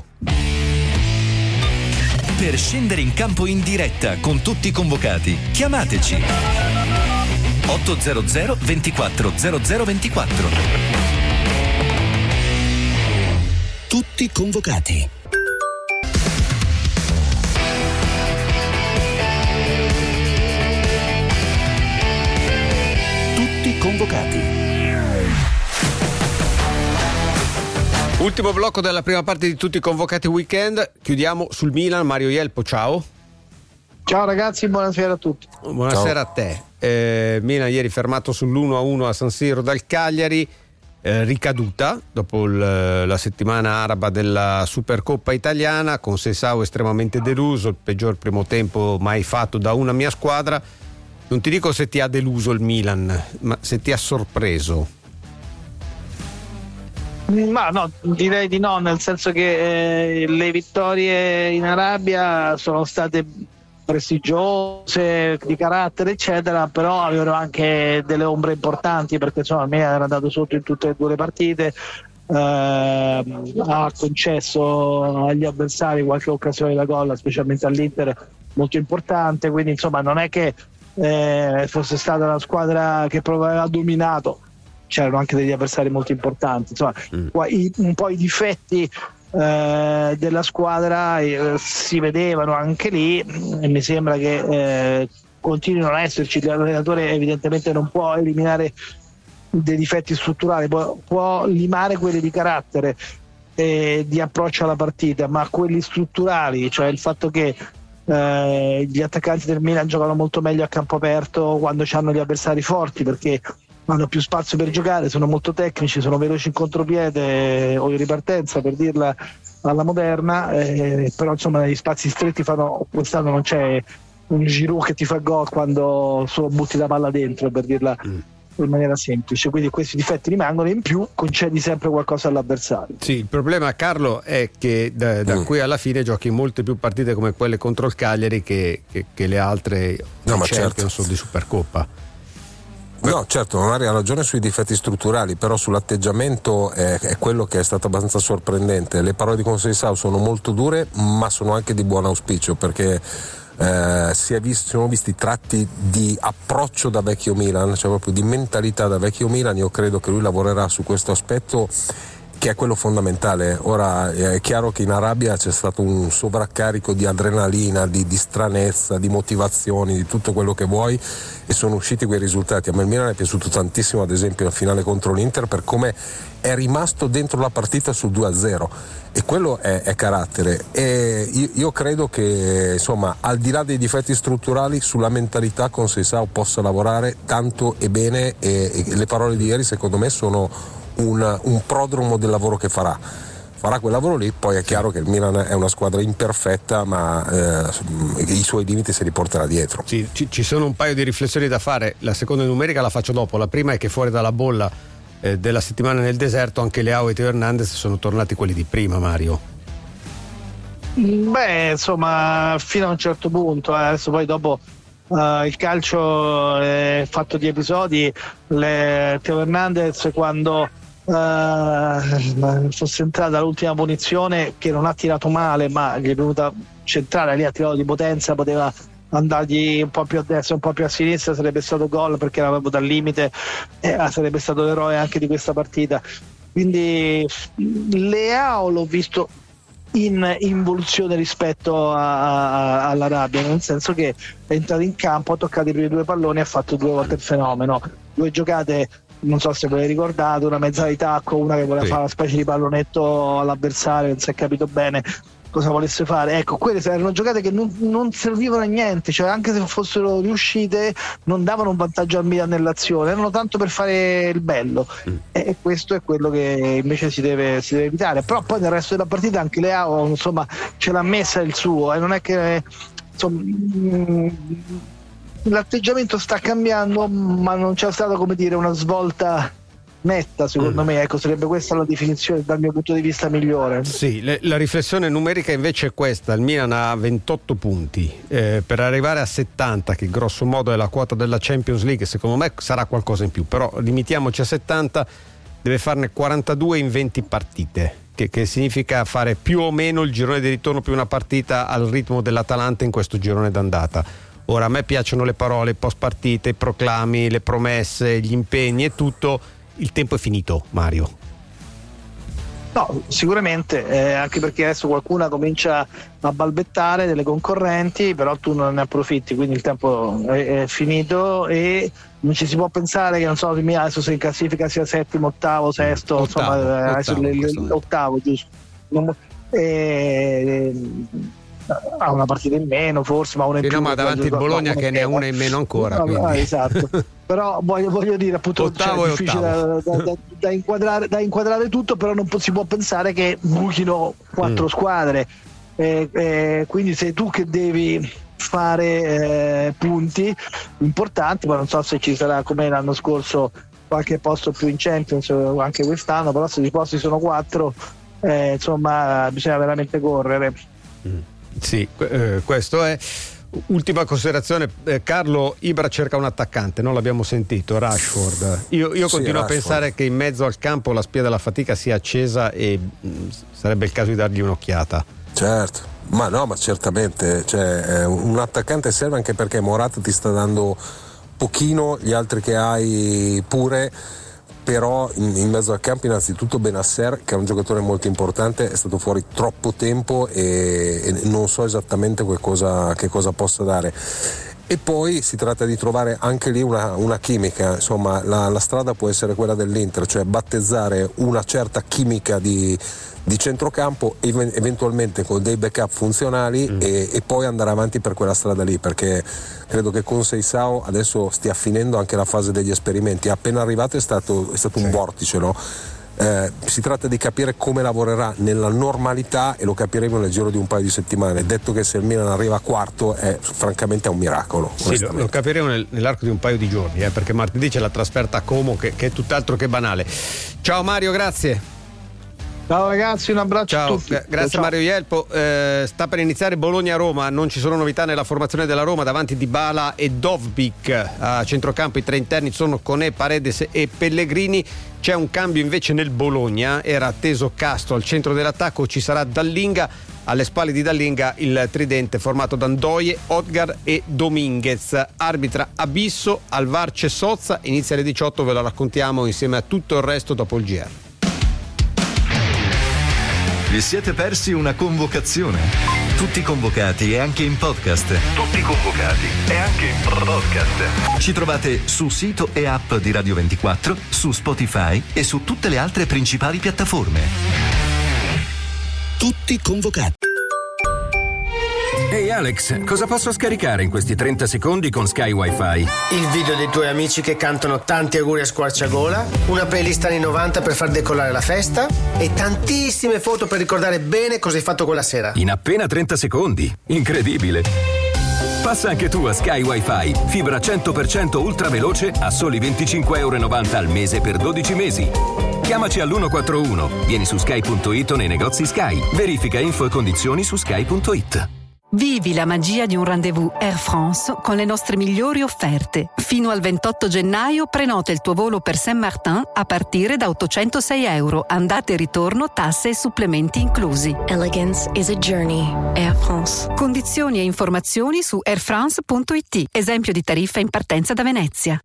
Per scendere in campo in diretta con tutti i convocati, chiamateci 800 24 0024. Tutti convocati. Tutti convocati. Ultimo blocco della prima parte di Tutti convocati weekend. Chiudiamo sul Milan. Mario Ielpo, ciao. Ciao ragazzi, buonasera a tutti. Buonasera a te. Milan ieri fermato sull'1-1 a San Siro dal Cagliari, ricaduta dopo la settimana araba della Supercoppa italiana, con Seisao estremamente deluso, il peggior primo tempo mai fatto da una mia squadra. Non ti dico se ti ha deluso il Milan, ma se ti ha sorpreso. Ma no, direi di no, nel senso che le vittorie in Arabia sono state prestigiose, di carattere eccetera, però avevano anche delle ombre importanti, perché insomma a me era andato sotto in tutte e due le partite, ha concesso agli avversari qualche occasione da gol, specialmente all'Inter, molto importante, quindi insomma non è che fosse stata una squadra che proprio aveva dominato, c'erano anche degli avversari molto importanti, insomma un po' i difetti della squadra si vedevano anche lì, e mi sembra che continuino a esserci. L'allenatore evidentemente non può eliminare dei difetti strutturali, può limare quelli di carattere e di approccio alla partita, ma quelli strutturali, cioè il fatto che gli attaccanti del Milan giocano molto meglio a campo aperto quando hanno gli avversari forti, perché hanno più spazio per giocare, sono molto tecnici, sono veloci in contropiede o in ripartenza, per dirla alla moderna, però insomma negli spazi stretti quest'anno non c'è un Giroud che ti fa gol quando solo butti la palla dentro, per dirla in maniera semplice, quindi questi difetti rimangono, e in più concedi sempre qualcosa all'avversario. Sì, il problema, Carlo, è che da qui alla fine giochi molte più partite come quelle contro il Cagliari che le altre Champions o di Supercoppa. No, certo, Mario ha ragione sui difetti strutturali, però sull'atteggiamento è quello che è stato abbastanza sorprendente. Le parole di Conceição sono molto dure, ma sono anche di buon auspicio, perché sono visti tratti di approccio da vecchio Milan, cioè proprio di mentalità da vecchio Milan. Io credo che lui lavorerà su questo aspetto, che è quello fondamentale. Ora è chiaro che in Arabia c'è stato un sovraccarico di adrenalina, di stranezza, di motivazioni, di tutto quello che vuoi, e sono usciti quei risultati. A me il Milan è piaciuto tantissimo, ad esempio la finale contro l'Inter, per come è rimasto dentro la partita sul 2-0, e quello è carattere. E io credo che insomma, al di là dei difetti strutturali, sulla mentalità Conceição possa lavorare tanto e bene, e le parole di ieri secondo me sono un prodromo del lavoro che farà quel lavoro lì. Poi è chiaro che il Milan è una squadra imperfetta, ma i suoi limiti se li porterà dietro. Sì, ci sono un paio di riflessioni da fare. La seconda numerica la faccio dopo. La prima è che fuori dalla bolla della settimana nel deserto anche Leao e Teo Hernandez sono tornati quelli di prima, Mario. Beh, insomma, fino a un certo punto, adesso poi dopo il calcio è fatto di episodi. Teo Hernandez, quando fosse entrata l'ultima punizione, che non ha tirato male, ma gli è venuta centrale, lì ha tirato di potenza, poteva andargli un po' più a destra, un po' più a sinistra, sarebbe stato gol, perché era proprio dal limite, sarebbe stato l'eroe anche di questa partita. Quindi Leao l'ho visto in involuzione rispetto all'Arabia, nel senso che è entrato in campo, ha toccato i primi due palloni e ha fatto 2 volte il fenomeno. 2 giocate, non so se ve le ricordate, una mezza di tacco, una che voleva fare una specie di pallonetto all'avversario, non si è capito bene cosa volesse fare. Ecco, quelle erano giocate che non servivano a niente, cioè anche se fossero riuscite non davano un vantaggio al Milan nell'azione, erano tanto per fare il bello, e questo è quello che invece si deve evitare. Però poi nel resto della partita anche Leao insomma ce l'ha messa il suo, e non è che insomma, l'atteggiamento sta cambiando, ma non c'è stata, come dire, una svolta netta, secondo me. Ecco, sarebbe questa la definizione dal mio punto di vista migliore. Sì, la riflessione numerica invece è questa: il Milan ha 28 punti, per arrivare a 70, che grosso modo è la quota della Champions League, secondo me sarà qualcosa in più, però limitiamoci a 70, deve farne 42 in 20 partite, che significa fare più o meno il girone di ritorno più una partita al ritmo dell'Atalanta in questo girone d'andata. Ora, a me piacciono le parole post partita, i proclami, le promesse, gli impegni e tutto. Il tempo è finito, Mario. No, sicuramente, anche perché adesso qualcuna comincia a balbettare delle concorrenti, però tu non ne approfitti, quindi il tempo è finito, e non ci si può pensare che, non so, adesso se in classifica sia settimo, ottavo, sesto, ottavo, giusto. ha una partita in meno forse, ma una in più. Ma davanti il Bologna che ne ha una in meno ancora. Esatto. Però voglio dire, appunto, è difficile da inquadrare tutto, però non si può pensare che buchino 4 squadre. Quindi sei tu che devi fare punti importanti, ma non so se ci sarà come l'anno scorso qualche posto più in Champions anche quest'anno, però se i posti sono 4 insomma bisogna veramente correre. Sì, questo è. Ultima considerazione, Carlo, Ibra cerca un attaccante, non l'abbiamo sentito, Rashford. Io continuo a pensare che in mezzo al campo la spia della fatica sia accesa e sarebbe il caso di dargli un'occhiata. Certo, ma certamente, un attaccante serve anche perché Morata ti sta dando pochino, gli altri che hai pure, però in mezzo al campo innanzitutto Benasser, che è un giocatore molto importante, è stato fuori troppo tempo e non so esattamente che cosa possa dare. E poi si tratta di trovare anche lì una chimica, insomma la strada può essere quella dell'Inter, cioè battezzare una certa chimica di centrocampo, eventualmente con dei backup funzionali e poi andare avanti per quella strada lì, perché credo che con Seisao adesso stia finendo anche la fase degli esperimenti. Appena arrivato è stato un vortice, no? Si tratta di capire come lavorerà nella normalità e lo capiremo nel giro di un paio di settimane. Detto che se il Milan arriva quarto francamente è un miracolo. Sì, lo capiremo nell'arco di un paio di giorni, perché martedì c'è la trasferta a Como che è tutt'altro che banale. Ciao Mario, grazie. Ciao ragazzi, un abbraccio a tutti. Grazie. Ciao. Mario Ielpo. Sta per iniziare Bologna-Roma, non ci sono novità nella formazione della Roma, davanti Dybala e Dovbyk, a centrocampo i 3 interni sono Koné, Paredes e Pellegrini. C'è un cambio invece nel Bologna, era atteso Castro al centro dell'attacco, ci sarà Dallinga, alle spalle di Dallinga il tridente formato da Ndoye, Odgar e Dominguez. Arbitra Abisso, al VAR c'è Sozza, inizia alle 18, ve lo raccontiamo insieme a tutto il resto dopo il GR. Vi siete persi una convocazione? Tutti convocati e anche in podcast. Tutti convocati e anche in podcast. Ci trovate su sito e app di Radio 24, su Spotify e su tutte le altre principali piattaforme. Tutti convocati. Ehi Alex, cosa posso scaricare in questi 30 secondi con Sky Wi-Fi? Il video dei tuoi amici che cantano tanti auguri a squarciagola, una playlist anni 90 per far decollare la festa e tantissime foto per ricordare bene cosa hai fatto quella sera. In appena 30 secondi? Incredibile! Passa anche tu a Sky Wi-Fi, fibra 100% ultra veloce a soli €25,90 al mese per 12 mesi. Chiamaci all'141, vieni su sky.it o nei negozi Sky. Verifica info e condizioni su sky.it. Vivi la magia di un rendezvous Air France con le nostre migliori offerte. Fino al 28 gennaio prenota il tuo volo per Saint-Martin a partire da €806, andata e ritorno, tasse e supplementi inclusi. Elegance is a journey. Air France. Condizioni e informazioni su airfrance.it. Esempio di tariffa in partenza da Venezia.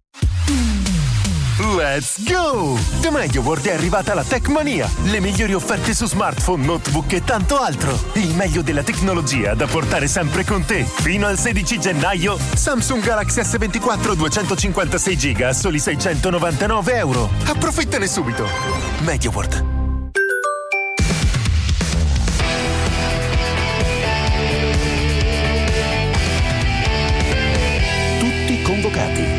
Let's go! Da MediaWorld è arrivata la Techmania, le migliori offerte su smartphone, notebook e tanto altro. Il meglio della tecnologia da portare sempre con te. Fino al 16 gennaio, Samsung Galaxy S24 256 GB a soli €699. Approfittane subito. MediaWorld. Tutti convocati.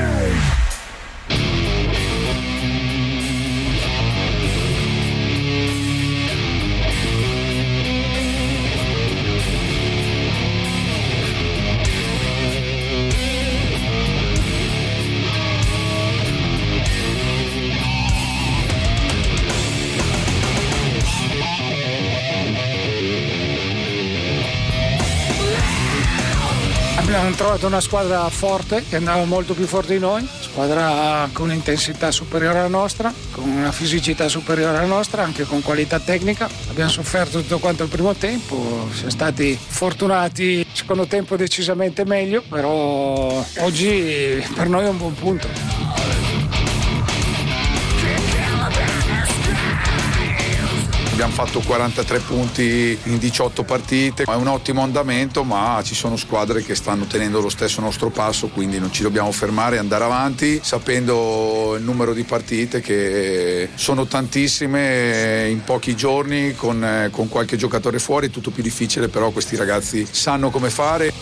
Abbiamo trovato una squadra forte che andava molto più forte di noi, squadra con un'intensità superiore alla nostra, con una fisicità superiore alla nostra, anche con qualità tecnica. Abbiamo sofferto tutto quanto il primo tempo, siamo stati fortunati, secondo tempo decisamente meglio, però oggi per noi è un buon punto. abbiamo fatto 43 punti in 18 partite, è un ottimo andamento, ma ci sono squadre che stanno tenendo lo stesso nostro passo, quindi non ci dobbiamo fermare e andare avanti sapendo il numero di partite che sono tantissime in pochi giorni, con qualche giocatore fuori è tutto più difficile, però questi ragazzi sanno come fare.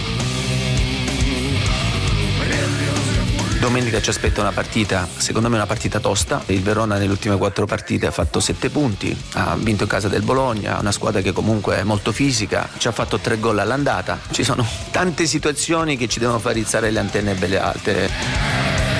Domenica ci aspetta una partita, secondo me una partita tosta. Il Verona nelle ultime 4 partite ha fatto 7 punti, ha vinto in casa del Bologna, una squadra che comunque è molto fisica, ci ha fatto 3 gol all'andata. Ci sono tante situazioni che ci devono far rizzare le antenne belle alte.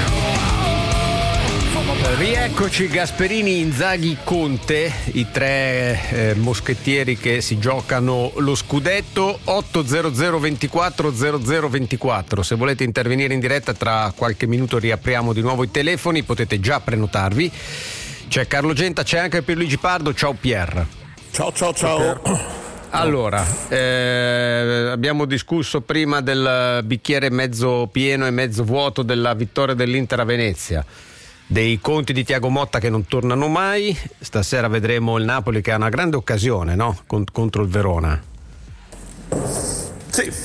Rieccoci, Gasperini, Inzaghi, Conte, i 3 moschettieri che si giocano lo scudetto. 800 24 0024. Se volete intervenire in diretta, tra qualche minuto riapriamo di nuovo i telefoni, potete già prenotarvi. C'è Carlo Genta, c'è anche Pierluigi Pardo. Ciao Pier. Ciao. Allora, abbiamo discusso prima del bicchiere mezzo pieno e mezzo vuoto della vittoria dell'Inter a Venezia, dei conti di Thiago Motta che non tornano mai. Stasera vedremo il Napoli che ha una grande occasione, no? Contro il Verona. Sì.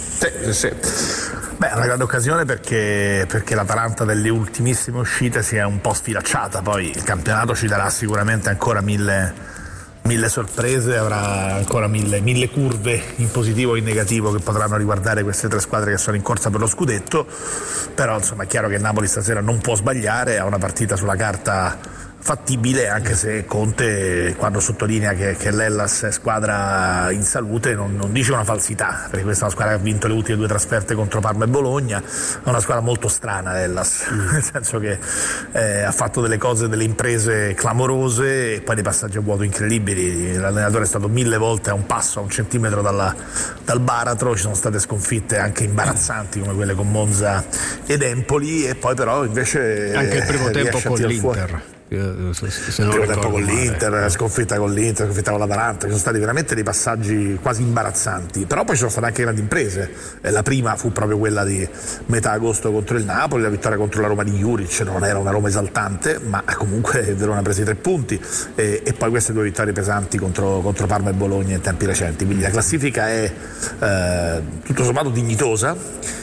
Beh, è una grande occasione perché l'Atalanta delle ultimissime uscite si è un po' sfilacciata. Poi il campionato ci darà sicuramente ancora mille sorprese, avrà ancora mille curve in positivo e in negativo che potranno riguardare queste 3 squadre che sono in corsa per lo scudetto. Però insomma è chiaro che Napoli stasera non può sbagliare, ha una partita sulla carta fattibile, anche se Conte, quando sottolinea che l'Hellas è squadra in salute, non dice una falsità, perché questa è una squadra che ha vinto le ultime 2 trasferte contro Parma e Bologna. È una squadra molto strana l'Hellas, nel senso che ha fatto delle cose, delle imprese clamorose e poi dei passaggi a vuoto incredibili. L'allenatore è stato 1000 volte a un passo, a un centimetro dal baratro. Ci sono state sconfitte anche imbarazzanti come quelle con Monza ed Empoli, e poi però invece anche il primo tempo con l'Inter. Primo tempo con l'Inter, sconfitta con l'Inter, sconfitta con l'Atalanta. Ci sono stati veramente dei passaggi quasi imbarazzanti, però poi ci sono state anche grandi imprese. La prima fu proprio quella di metà agosto contro il Napoli, la vittoria contro la Roma di Juric. Non era una Roma esaltante, ma comunque il Verona ha preso i 3 punti, e poi queste 2 vittorie pesanti contro Parma e Bologna in tempi recenti. Quindi la classifica è tutto sommato dignitosa.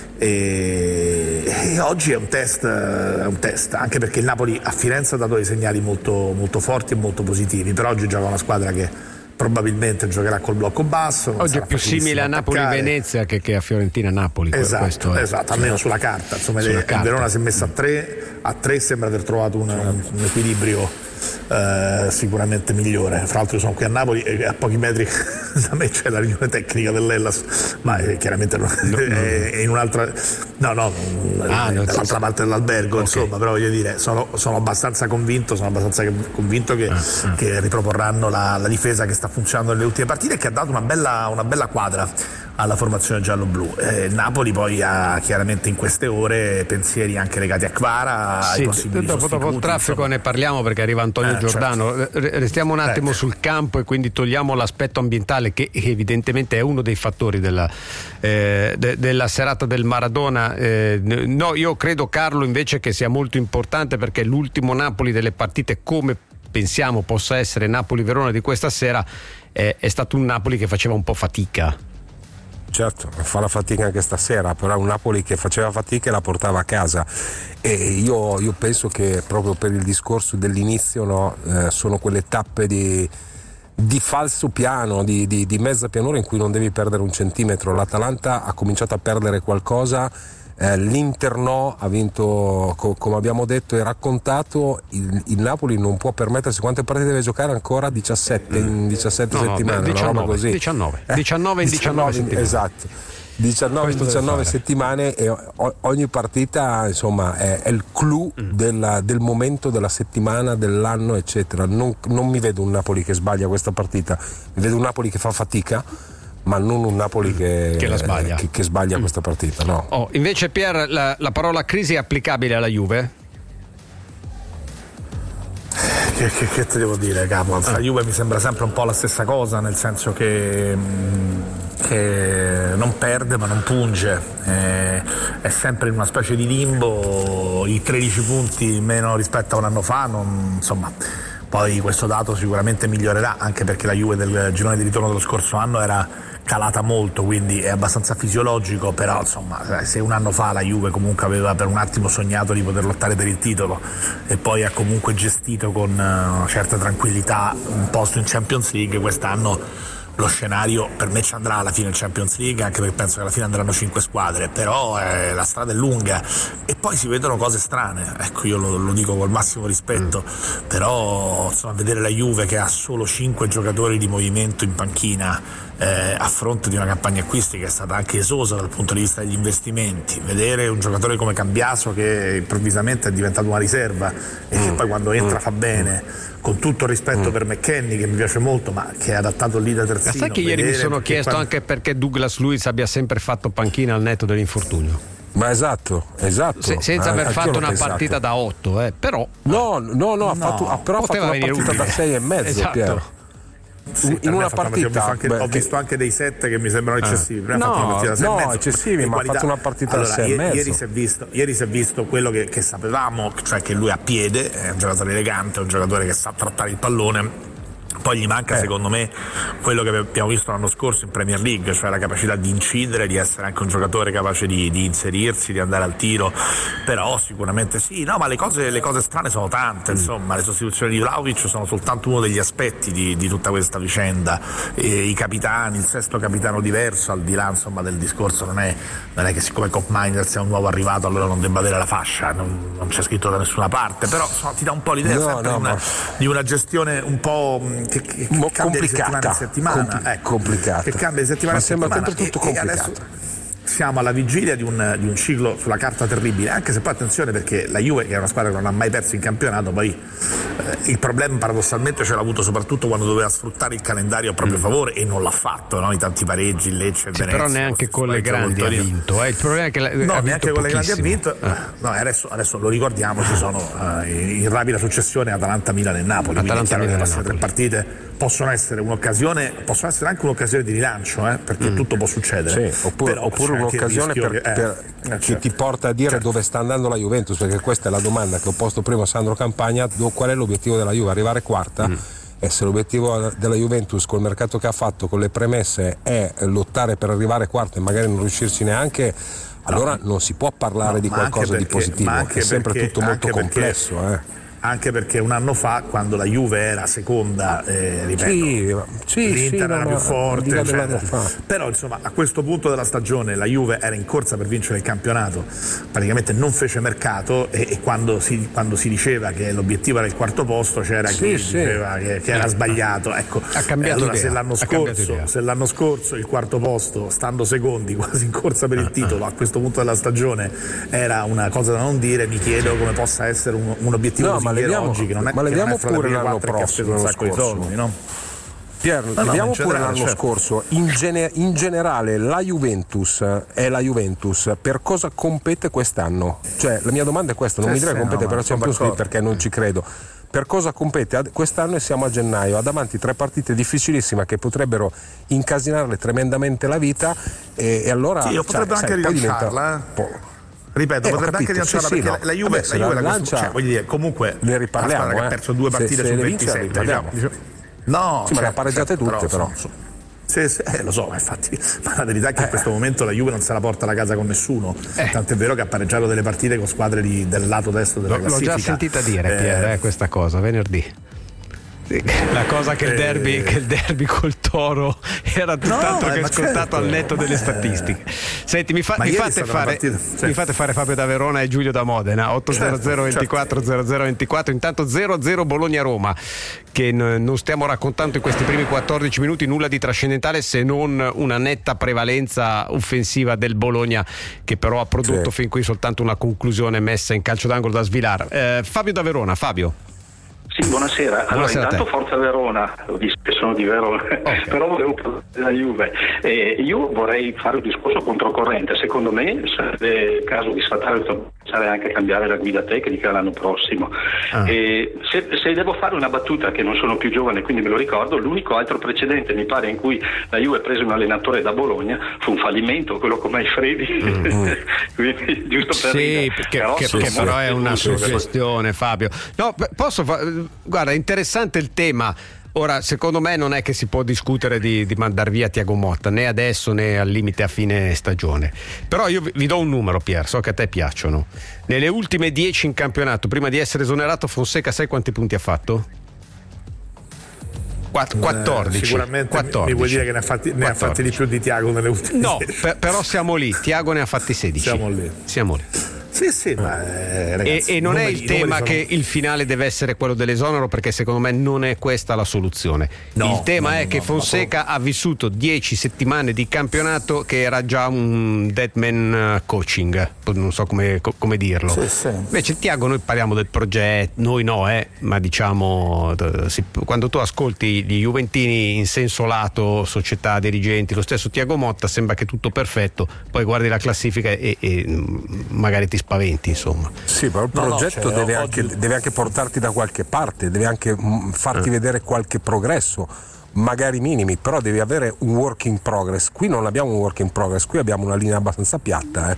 E oggi è un test, anche perché il Napoli a Firenze ha dato dei segnali molto, molto forti e molto positivi. Per oggi gioca una squadra che probabilmente giocherà col blocco basso. Oggi è più simile a Napoli-Venezia che a Fiorentina-Napoli. Esatto, almeno sulla carta. Insomma, il Verona si è messa a 3, sembra aver trovato un equilibrio sicuramente migliore. Fra l'altro sono qui a Napoli e a pochi metri da me c'è la riunione tecnica dell'Hellas, ma chiaramente è in un'altra dall'altra parte dell'albergo, okay. Insomma, però voglio dire, sono abbastanza convinto che riproporranno la difesa che sta funzionando nelle ultime partite e che ha dato una bella quadra alla formazione giallo-blu. Napoli poi ha chiaramente in queste ore pensieri anche legati a Kvara, ai possibili sostituti. Dopo il traffico ne parliamo perché arriva Antonio Giordano. Certo. Restiamo un attimo sul campo e quindi togliamo l'aspetto ambientale, che evidentemente è uno dei fattori della serata del Maradona. No, io credo, Carlo, invece che sia molto importante, perché l'ultimo Napoli delle partite, come pensiamo possa essere Napoli-Verona di questa sera, è stato un Napoli che faceva un po' fatica. Certo, fa la fatica anche stasera, però un Napoli che faceva fatica e la portava a casa. E io penso che proprio per il discorso dell'inizio, no, sono quelle tappe di falso piano, di mezza pianura in cui non devi perdere un centimetro. L'Atalanta ha cominciato a perdere qualcosa, l'Inter no, ha vinto come abbiamo detto e raccontato. Il Napoli non può permettersi, quante partite deve giocare ancora? 17 in 17 settimane, 19, una roba così. 19 in 19 settimane. Esatto, 19 settimane, e ogni partita insomma è il clou del momento, della settimana, dell'anno, eccetera. Non mi vedo un Napoli che sbaglia questa partita, mi vedo un Napoli che fa fatica, ma non un Napoli che la sbaglia, che sbaglia questa partita, no. Invece Pier, la parola crisi è applicabile alla Juve? Che te devo dire, capo? La Juve mi sembra sempre un po' la stessa cosa, nel senso che non perde ma non punge, è sempre in una specie di limbo. I 13 punti meno rispetto a un anno fa, insomma, Poi questo dato sicuramente migliorerà, anche perché la Juve del girone di ritorno dello scorso anno era calata molto, quindi è abbastanza fisiologico, però insomma se un anno fa la Juve comunque aveva per un attimo sognato di poter lottare per il titolo e poi ha comunque gestito con una certa tranquillità un posto in Champions League, quest'anno lo scenario per me ci andrà alla fine in Champions League, anche perché penso che alla fine andranno 5 squadre, però la strada è lunga e poi si vedono cose strane, ecco, io lo dico col massimo rispetto, però insomma, vedere la Juve che ha solo 5 giocatori di movimento in panchina a fronte di una campagna acquisti che è stata anche esosa dal punto di vista degli investimenti, vedere un giocatore come Cambiaso che improvvisamente è diventato una riserva e che poi quando entra fa bene, con tutto il rispetto per McKennie che mi piace molto ma che è adattato lì da terzino. Sai che ieri mi sono chiesto anche perché Douglas Luiz abbia sempre fatto panchina al netto dell'infortunio. Ma esatto. Senza aver fatto una partita da 8, però. No, ha fatto una partita da 6,5, esatto. Piero. Sì, in una partita ho visto anche dei 7 che mi sembrano eccessivi. Eccessivi, ma ha fatto una partita da 6,5. Ieri si è visto quello che sapevamo, cioè che lui ha piede, è un giocatore elegante, è un giocatore che sa trattare il pallone. Poi gli manca secondo me quello che abbiamo visto l'anno scorso in Premier League, cioè la capacità di incidere, di essere anche un giocatore capace di inserirsi, di andare al tiro, però sicuramente sì, no, ma le cose strane sono tante, insomma, le sostituzioni di Vlahovic sono soltanto uno degli aspetti di tutta questa vicenda, i capitani, il sesto capitano diverso, al di là insomma del discorso non è che siccome Koopmeiners sia un nuovo arrivato allora non debba avere la fascia, non c'è scritto da nessuna parte, però insomma, ti dà un po' l'idea di una gestione un po' che cambia di settimana in settimana, complicata, che cambia di settimana in settimana. Ma sembra tutto complicato. Adesso siamo alla vigilia di un ciclo sulla carta terribile, anche se poi attenzione perché la Juve, che è una squadra che non ha mai perso in campionato, poi il problema paradossalmente ce l'ha avuto soprattutto quando doveva sfruttare il calendario a proprio favore e non l'ha fatto, no? I tanti pareggi, il Lecce, il Venezia, però neanche con le grandi ha vinto, il problema è che neanche con le grandi ha vinto. No, adesso lo ricordiamo, ci sono in rapida successione Atalanta, Milan e Napoli, quindi è chiaro che le prossime 3 partite possono essere un'occasione, possono essere anche un'occasione di rilancio, perché tutto può succedere, sì, oppure un'occasione che ti porta a dire dove sta andando la Juventus, perché questa è la domanda che ho posto prima a Sandro Campagna: qual è l'obiettivo della Juve? Arrivare quarta? E se l'obiettivo della Juventus col mercato che ha fatto, con le premesse, è lottare per arrivare quarta e magari non riuscirci neanche, allora non si può parlare di qualcosa di positivo, è sempre tutto molto complesso. Anche perché un anno fa, quando la Juve era seconda, ripeto, l'Inter era più forte, però insomma a questo punto della stagione la Juve era in corsa per vincere il campionato, praticamente non fece mercato e quando si diceva che l'obiettivo era il quarto posto c'era chi diceva che era sbagliato, ecco. Ha cambiato allora idea. se l'anno scorso il quarto posto, stando secondi, quasi in corsa per il titolo, a questo punto della stagione era una cosa da non dire, mi chiedo come possa essere un obiettivo oggi, che non è, ma leviamo pure l'anno prossimo, un sacco di soldi, no? Pier, vediamo pure l'anno scorso. In generale la Juventus è la Juventus, per cosa compete quest'anno? Cioè la mia domanda è questa, non mi direi compete per la Champions League perché non ci credo. Per cosa compete quest'anno? E siamo a gennaio, ha davanti 3 partite difficilissime che potrebbero incasinarle tremendamente la vita e allora potrebbe anche rilanciarla. Ripeto, potrebbe anche rilanciarla perché la Juve lancia, voglio dire, comunque ne riparliamo, che ha perso 2 partite su 27, no, ma le ha pareggiate tutte però. Lo so, ma infatti, ma la verità è che in questo momento la Juve non se la porta a casa con nessuno, tant'è vero che ha pareggiato delle partite con squadre del lato destro della classifica. L'ho già sentita dire Pier, questa cosa venerdì. La cosa che il derby col Toro era tutt'altro che scontato al netto delle statistiche. Senti, mi fate fare Fabio da Verona e Giulio da Modena. 800 24 0024. Intanto 0-0 Bologna-Roma, che non stiamo raccontando in questi primi 14 minuti nulla di trascendentale se non una netta prevalenza offensiva del Bologna, che però ha prodotto fin qui soltanto una conclusione messa in calcio d'angolo da svilare. Fabio da Verona. Fabio. Sì, buonasera. Allora, intanto Forza Verona, ho visto che sono di Verona, però volevo parlare della Juve. Io vorrei fare un discorso controcorrente. Secondo me sarebbe il caso di saltare anche cambiare la guida tecnica l'anno prossimo. E se devo fare una battuta, che non sono più giovane quindi me lo ricordo, l'unico altro precedente mi pare in cui la Juve prese un allenatore da Bologna fu un fallimento, quello con Manfredi. Quindi, giusto per però è una suggestione, Fabio. No, guarda, è interessante il tema. Ora, secondo me non è che si può discutere di mandar via Thiago Motta, né adesso né al limite a fine stagione. Però io vi do un numero, Pier, so che a te piacciono. Nelle ultime 10 in campionato, prima di essere esonerato, Fonseca, sai quanti punti ha fatto? 14. Sicuramente 14. Mi vuoi dire che ne ha fatti di più di Thiago nelle ultime 10? No, però siamo lì. Thiago ne ha fatti 16. Siamo lì. Sì, ma ragazzi, e non è il tema che il finale deve essere quello dell'esonero, perché secondo me non è questa la soluzione. Il tema è che Fonseca ha vissuto 10 settimane di campionato che era già un dead man coaching, non so come dirlo. Invece Thiago, noi parliamo del progetto, noi no, ma diciamo quando tu ascolti gli juventini in senso lato, società, dirigenti, lo stesso Thiago Motta, sembra che tutto perfetto, poi guardi la classifica e magari ti spaventi, insomma. Sì, però il progetto deve anche portarti da qualche parte, deve anche farti vedere qualche progresso, magari minimi, però devi avere un work in progress. Qui non abbiamo un work in progress, qui abbiamo una linea abbastanza piatta.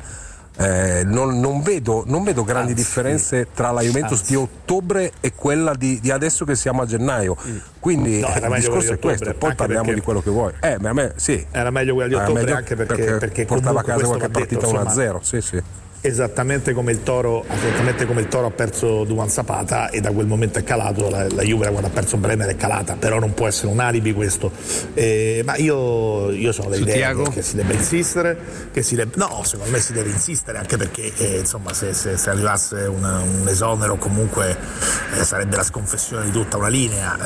Non vedo grandi differenze tra la Juventus di ottobre e quella di adesso che siamo a gennaio. Quindi il discorso è questo, poi parliamo di quello che vuoi. Ma a me sì. Era meglio quella di ottobre, anche perché portava a casa qualche partita 1-0. Sì. Esattamente come il Toro ha perso Duvan Zapata, e da quel momento è calato. La Juve quando ha perso Bremer è calata, però non può essere un alibi questo. Ma io sono dell'idea che si debba insistere, no, secondo me si deve insistere, anche perché insomma se arrivasse un esonero comunque sarebbe la sconfessione di tutta una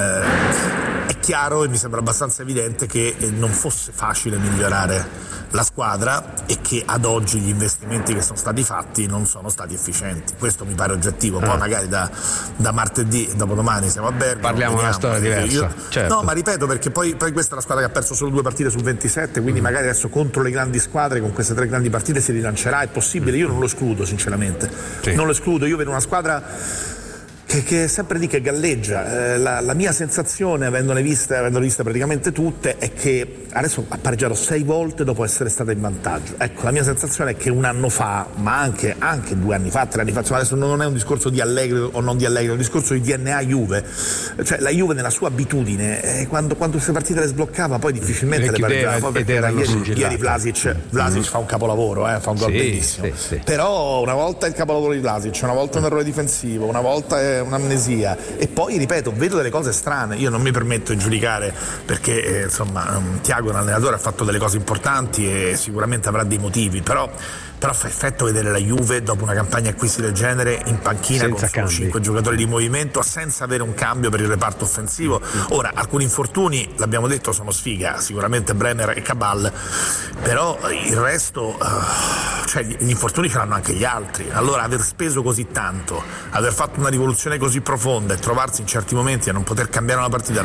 linea. È chiaro, e mi sembra abbastanza evidente, che non fosse facile migliorare la squadra e che ad oggi gli investimenti che sono stati fatti non sono stati efficienti. Questo mi pare oggettivo. Poi magari da martedì, dopodomani, siamo a Bergamo, parliamo di una storia diversa. Certo. No, ma ripeto, perché poi questa è una squadra che ha perso solo 2 partite su 27, quindi magari adesso contro le grandi squadre, con queste 3 grandi partite, si rilancerà. È possibile, io non lo escludo sinceramente. Non lo escludo. Io vedo una squadra che è sempre lì che galleggia. La mia sensazione, avendole viste praticamente tutte, è che adesso ha pareggiato 6 volte dopo essere stata in vantaggio. Ecco, la mia sensazione è che un anno fa, ma anche 2 anni fa, 3 anni fa, adesso non è un discorso di Allegri o non di Allegri, è un discorso di DNA Juve. Cioè la Juve nella sua abitudine, quando queste partite le sbloccava, poi difficilmente le pareggiava. Ieri Vlasic fa un capolavoro, fa un gol bellissimo. Sì. Però una volta il capolavoro di Vlasic, una volta un errore difensivo, una volta è un'amnesia, e poi ripeto, vedo delle cose strane. Io non mi permetto di giudicare, perché Thiago è un allenatore, ha fatto delle cose importanti e sicuramente avrà dei motivi, però fa effetto vedere la Juve dopo una campagna acquisti del genere in panchina senza con 5 giocatori di movimento, senza avere un cambio per il reparto offensivo. Ora, alcuni infortuni, l'abbiamo detto, sono sfiga, sicuramente Bremer e Cabal, però il resto, cioè gli infortuni ce l'hanno anche gli altri. Allora aver speso così tanto, aver fatto una rivoluzione così profonda e trovarsi in certi momenti a non poter cambiare una partita,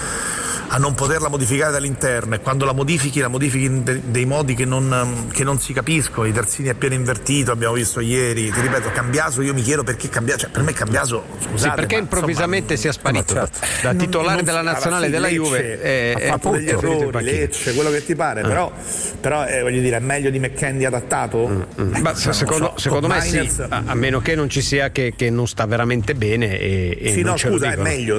a non poterla modificare dall'interno, e quando la modifichi in dei modi che non si capiscono, i terzini a pieno invertito, abbiamo visto ieri. Ti ripeto, Cambiaso, io mi chiedo perché Cambiaso, cioè per me Cambiaso, scusate, perché improvvisamente sia sparito da titolare della nazionale della Juve, ha fatto degli errori, Lecce, quello che ti pare, però voglio dire, è meglio di McKennie adattato? Secondo me sì, a meno che non ci sia che non sta veramente bene e sì, non no, scusa, è meglio,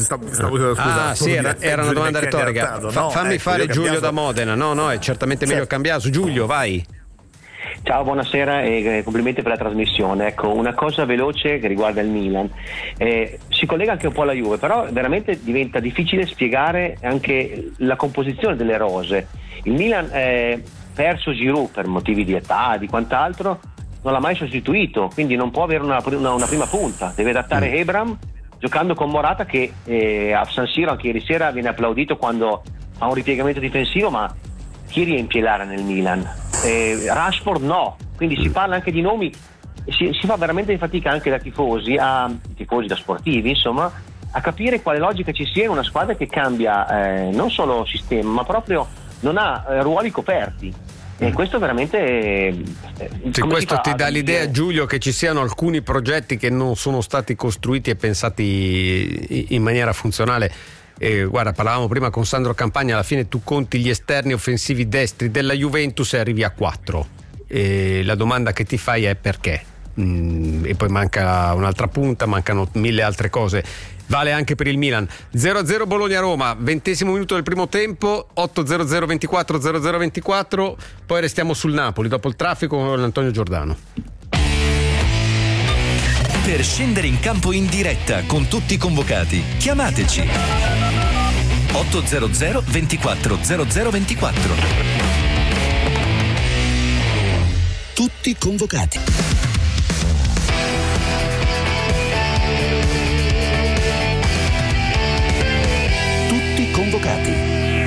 scusa, sì, era una domanda retorica. Fammi fare Giulio da Modena. No, è certamente meglio Cambiaso. Giulio, vai. Ciao, buonasera e complimenti per la trasmissione. Ecco, una cosa veloce che riguarda il Milan. Si collega anche un po' alla Juve, però veramente diventa difficile spiegare anche la composizione delle rose. Il Milan, perso Giroud per motivi di età, di quant'altro, non l'ha mai sostituito, quindi non può avere una prima punta. Deve adattare Ebram, giocando con Morata, che a San Siro anche ieri sera viene applaudito quando fa un ripiegamento difensivo, ma chi riempie l'area nel Milan? Rashford no, quindi si parla anche di nomi, si fa veramente fatica anche da tifosi, da sportivi, insomma, a capire quale logica ci sia in una squadra che cambia non solo sistema, ma proprio non ha ruoli coperti. E questo veramente sì, questo ti dà l'idea, Giulio, che ci siano alcuni progetti che non sono stati costruiti e pensati in maniera funzionale. Guarda, parlavamo prima con Sandro Campagna, alla fine tu conti gli esterni offensivi destri della Juventus e arrivi a 4. E la domanda che ti fai è perché? E poi manca un'altra punta, mancano 1000 altre cose. Vale anche per il Milan. 0-0 Bologna-Roma, 20° minuto del primo tempo, 8-0-0 24-0-0-24, poi restiamo sul Napoli dopo il traffico con Antonio Giordano. Per scendere in campo in diretta con tutti i convocati, chiamateci 800 24 0024. Tutti convocati. Tutti convocati.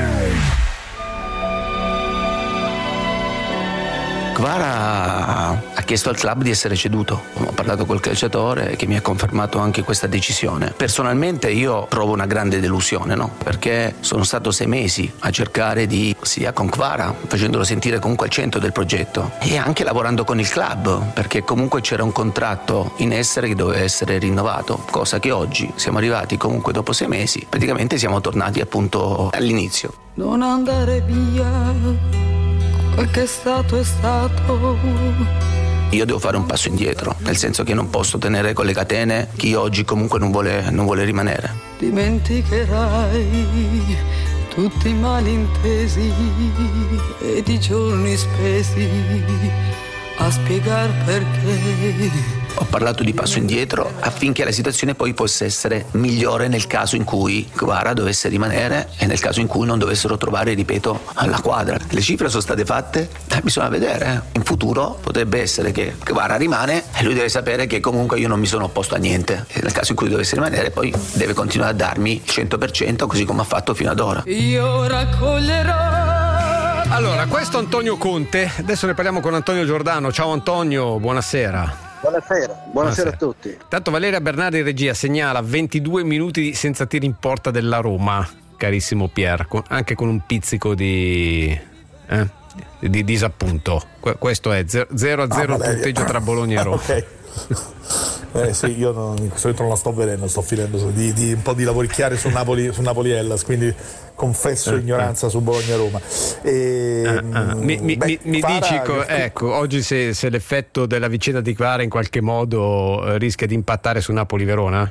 Kvara ha chiesto al club di essere ceduto. Ho parlato col calciatore che mi ha confermato anche questa decisione. Personalmente io provo una grande delusione, no? Perché sono stato 6 mesi a cercare di sia con Kvara, facendolo sentire comunque al centro del progetto, e anche lavorando con il club, perché comunque c'era un contratto in essere che doveva essere rinnovato, cosa che oggi siamo arrivati comunque dopo 6 mesi, praticamente siamo tornati appunto all'inizio. Non andare via, quel che è stato è stato. Io devo fare un passo indietro, nel senso che non posso tenere con le catene chi oggi comunque non vuole rimanere. Dimenticherai tutti i malintesi ed i giorni spesi a spiegar perché. Ho parlato di passo indietro affinché la situazione poi possa essere migliore nel caso in cui Kvara dovesse rimanere e nel caso in cui non dovessero trovare, ripeto, la quadra. Le cifre sono state fatte, bisogna vedere. In futuro potrebbe essere che Kvara rimane e lui deve sapere che comunque io non mi sono opposto a niente. E nel caso in cui dovesse rimanere poi deve continuare a darmi il 100% così come ha fatto fino ad ora. Io raccoglierò. Allora, questo Antonio Conte, adesso ne parliamo con Antonio Giordano. Ciao Antonio, buonasera. Buonasera a tutti. Tanto Valeria Bernardi in regia segnala 22 minuti senza tiri in porta della Roma, carissimo Pier, anche con un pizzico di disappunto. Questo è 0-0 punteggio tra Bologna e Roma. Ok. Sì, io in questo momento non la sto vedendo, sto finendo di un po' di lavoricchiare su Napoli Hellas, quindi confesso ignoranza su Bologna-Roma. Mi dici, ecco, oggi se l'effetto della vicenda di Kvara in qualche modo rischia di impattare su Napoli-Verona?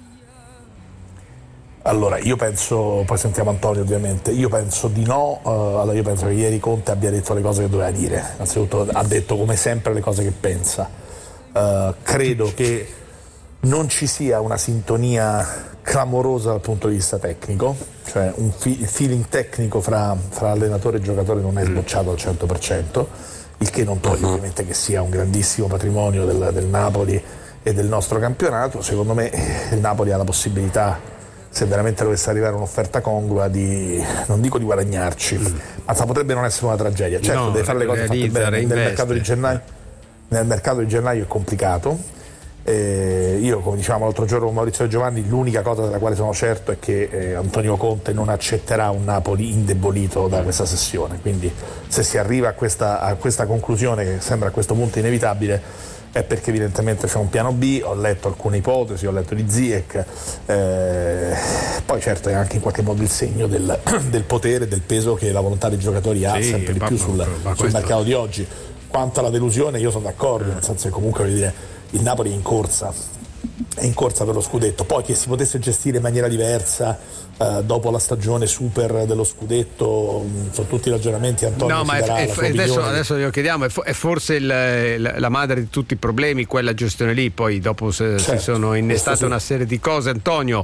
Allora, io penso, poi sentiamo Antonio ovviamente, io penso di no. Allora io penso che ieri Conte abbia detto le cose che doveva dire. Innanzitutto ha detto come sempre le cose che pensa. Credo che non ci sia una sintonia clamorosa dal punto di vista tecnico, cioè il feeling tecnico fra allenatore e giocatore non è sbocciato al 100%, il che non toglie ovviamente che sia un grandissimo patrimonio del Napoli e del nostro campionato. Secondo me il Napoli ha la possibilità, se veramente dovesse arrivare un'offerta congrua, non dico di guadagnarci, ma potrebbe non essere una tragedia. Certo, deve fare le cose fatte bene. Nel mercato di gennaio è complicato. Io, come dicevamo l'altro giorno con Maurizio Giovanni, l'unica cosa della quale sono certo è che Antonio Conte non accetterà un Napoli indebolito da questa sessione, quindi se si arriva a questa conclusione, che sembra a questo punto inevitabile, è perché evidentemente c'è un piano B. Ho letto alcune ipotesi, ho letto di Ziyech, poi certo è anche in qualche modo il segno del potere, del peso che la volontà dei giocatori ha sempre di più sul mercato di oggi. Quanto alla delusione io sono d'accordo, nel senso che comunque voglio dire, il Napoli è in corsa per lo scudetto. Poi che si potesse gestire in maniera diversa dopo la stagione super dello scudetto, sono tutti ragionamenti. Antonio, no, ma adesso glielo chiediamo, è forse la madre di tutti i problemi quella gestione lì. Poi dopo si sono innestate una serie di cose. Antonio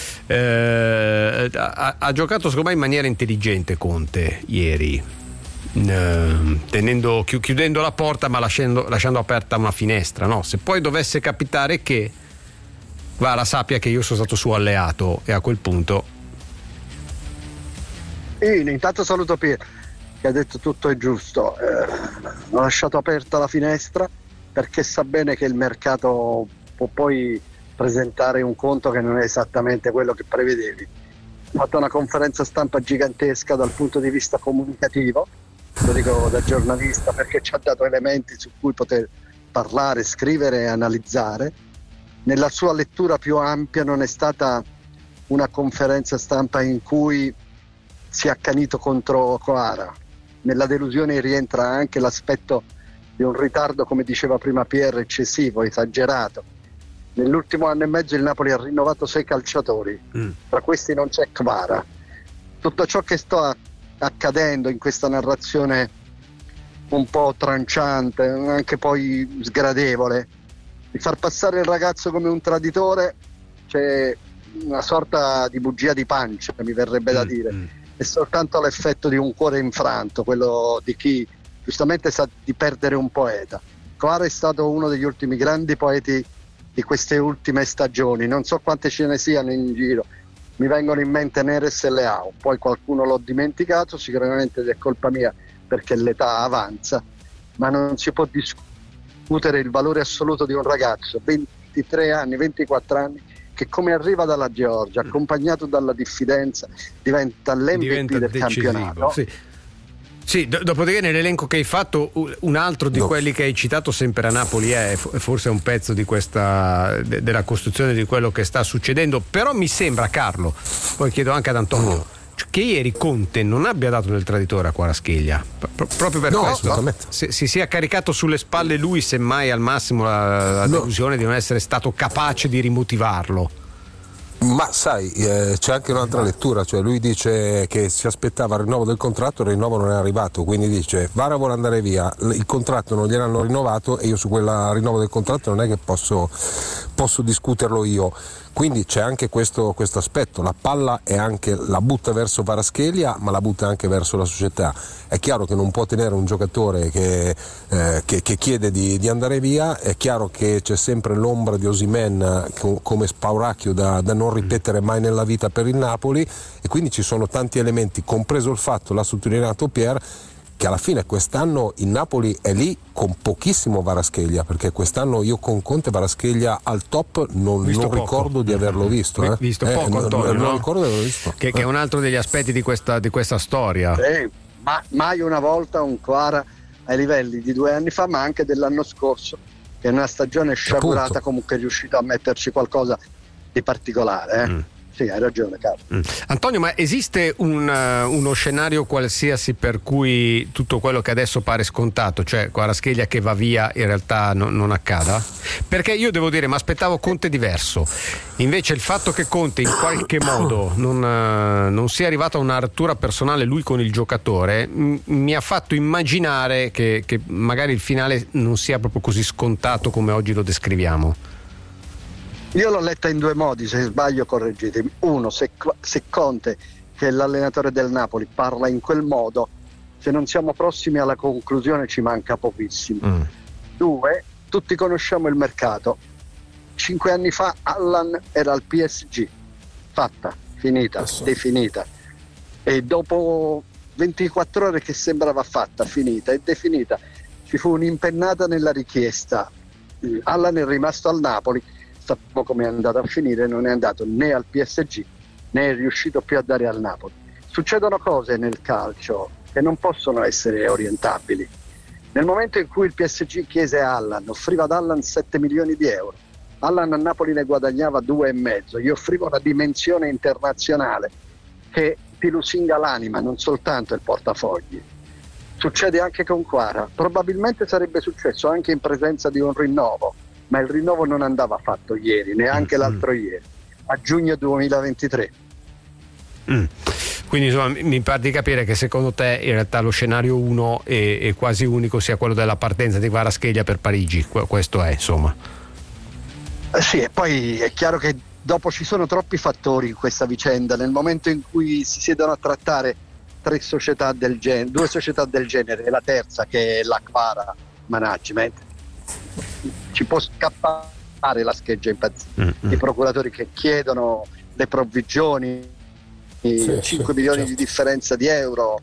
ha giocato secondo me in maniera intelligente Conte ieri, chiudendo la porta ma lasciando aperta una finestra, no? Se poi dovesse capitare che Kvara sappia che io sono stato suo alleato, e a quel punto intanto saluto Pier che ha detto tutto è giusto. Ho lasciato aperta la finestra perché sa bene che il mercato può poi presentare un conto che non è esattamente quello che prevedevi. Ha fatto una conferenza stampa gigantesca dal punto di vista comunicativo, lo dico da giornalista, perché ci ha dato elementi su cui poter parlare, scrivere e analizzare. Nella sua lettura più ampia non è stata una conferenza stampa in cui si è accanito contro Coara. Nella delusione rientra anche l'aspetto di un ritardo, come diceva prima Pierre, eccessivo, esagerato. Nell'ultimo anno e mezzo il Napoli ha rinnovato 6 calciatori, tra questi non c'è Kvara. Tutto ciò che sta accadendo in questa narrazione un po' tranciante, anche poi sgradevole, di far passare il ragazzo come un traditore, c'è una sorta di bugia di pancia, mi verrebbe da dire. È soltanto l'effetto di un cuore infranto, quello di chi giustamente sa di perdere un poeta. Coara è stato uno degli ultimi grandi poeti di queste ultime stagioni, non so quante ce ne siano in giro, mi vengono in mente Neres e Leao, poi qualcuno l'ho dimenticato, sicuramente è colpa mia perché l'età avanza, ma non si può discutere il valore assoluto di un ragazzo 23 anni, 24 anni, che come arriva dalla Georgia, accompagnato dalla diffidenza, diventa l'MVP del campionato. Sì, dopodiché nell'elenco che hai fatto, un altro di quelli che hai citato sempre a Napoli è forse un pezzo di questa della costruzione di quello che sta succedendo, però mi sembra, Carlo, poi chiedo anche ad Antonio, che ieri Conte non abbia dato del traditore a Kvaratskhelia, proprio per questo si sia caricato sulle spalle lui, semmai al massimo la delusione di non essere stato capace di rimotivarlo. Ma sai, c'è anche un'altra lettura, cioè lui dice che si aspettava il rinnovo del contratto, il rinnovo non è arrivato, quindi dice Kvara vuole andare via, il contratto non gliel'hanno rinnovato e io su quel rinnovo del contratto non è che posso discuterlo io. Quindi c'è anche questo aspetto, la palla è anche, la butta verso Kvaratskhelia, ma la butta anche verso la società. È chiaro che non può tenere un giocatore che chiede di andare via, è chiaro che c'è sempre l'ombra di Osimhen come spauracchio da non ripetere mai nella vita per il Napoli, e quindi ci sono tanti elementi, compreso il fatto, l'ha sottolineato Pierre, che alla fine quest'anno il Napoli è lì con pochissimo Kvaratskhelia, perché quest'anno io con Conte Kvaratskhelia al top non ricordo di averlo visto. Visto poco, Antonio, non ricordo di averlo visto. Che è un altro degli aspetti di questa storia. Ma mai una volta un Kvara ai livelli di 2 anni fa, ma anche dell'anno scorso, che è una stagione sciagurata, comunque è riuscito a metterci qualcosa di particolare. Sì, hai ragione, Carlo. Antonio, ma esiste uno scenario qualsiasi per cui tutto quello che adesso pare scontato, cioè Kvaratskhelia che va via, in realtà non accada? Perché io devo dire, mi aspettavo Conte diverso. Invece il fatto che Conte in qualche modo non sia arrivato a una rottura personale lui con il giocatore mi ha fatto immaginare che magari il finale non sia proprio così scontato come oggi lo descriviamo. Io l'ho letta in 2 modi, se sbaglio correggetemi. Uno, se Conte, che è l'allenatore del Napoli, parla in quel modo, se non siamo prossimi alla conclusione ci manca pochissimo. 2, tutti conosciamo il mercato. 5 anni fa Allan era al PSG, fatta, finita, definita. E dopo 24 ore che sembrava fatta, finita e definita, ci fu un'impennata nella richiesta. Allan è rimasto al Napoli. Sappiamo come è andato a finire, non è andato né al PSG né è riuscito più a dare al Napoli. Succedono cose nel calcio che non possono essere orientabili. Nel momento in cui il PSG chiese a Allan, offriva ad Allan 7 milioni di euro, Allan a Napoli ne guadagnava 2,5, gli offriva una dimensione internazionale che ti lusinga l'anima, non soltanto il portafogli. Succede anche con Kvara, probabilmente sarebbe successo anche in presenza di un rinnovo, ma il rinnovo non andava fatto ieri, neanche l'altro ieri, a giugno 2023. Quindi insomma mi pare di capire che secondo te in realtà lo scenario 1 è quasi unico sia quello della partenza di Kvaratskhelia per Parigi, questo è insomma. Sì, e poi è chiaro che dopo ci sono troppi fattori in questa vicenda, nel momento in cui si siedono a trattare 2 società del genere e la terza che è la Kvara Management, ci può scappare la scheggia impazzita. I procuratori che chiedono le provvigioni, 5 milioni di differenza di euro,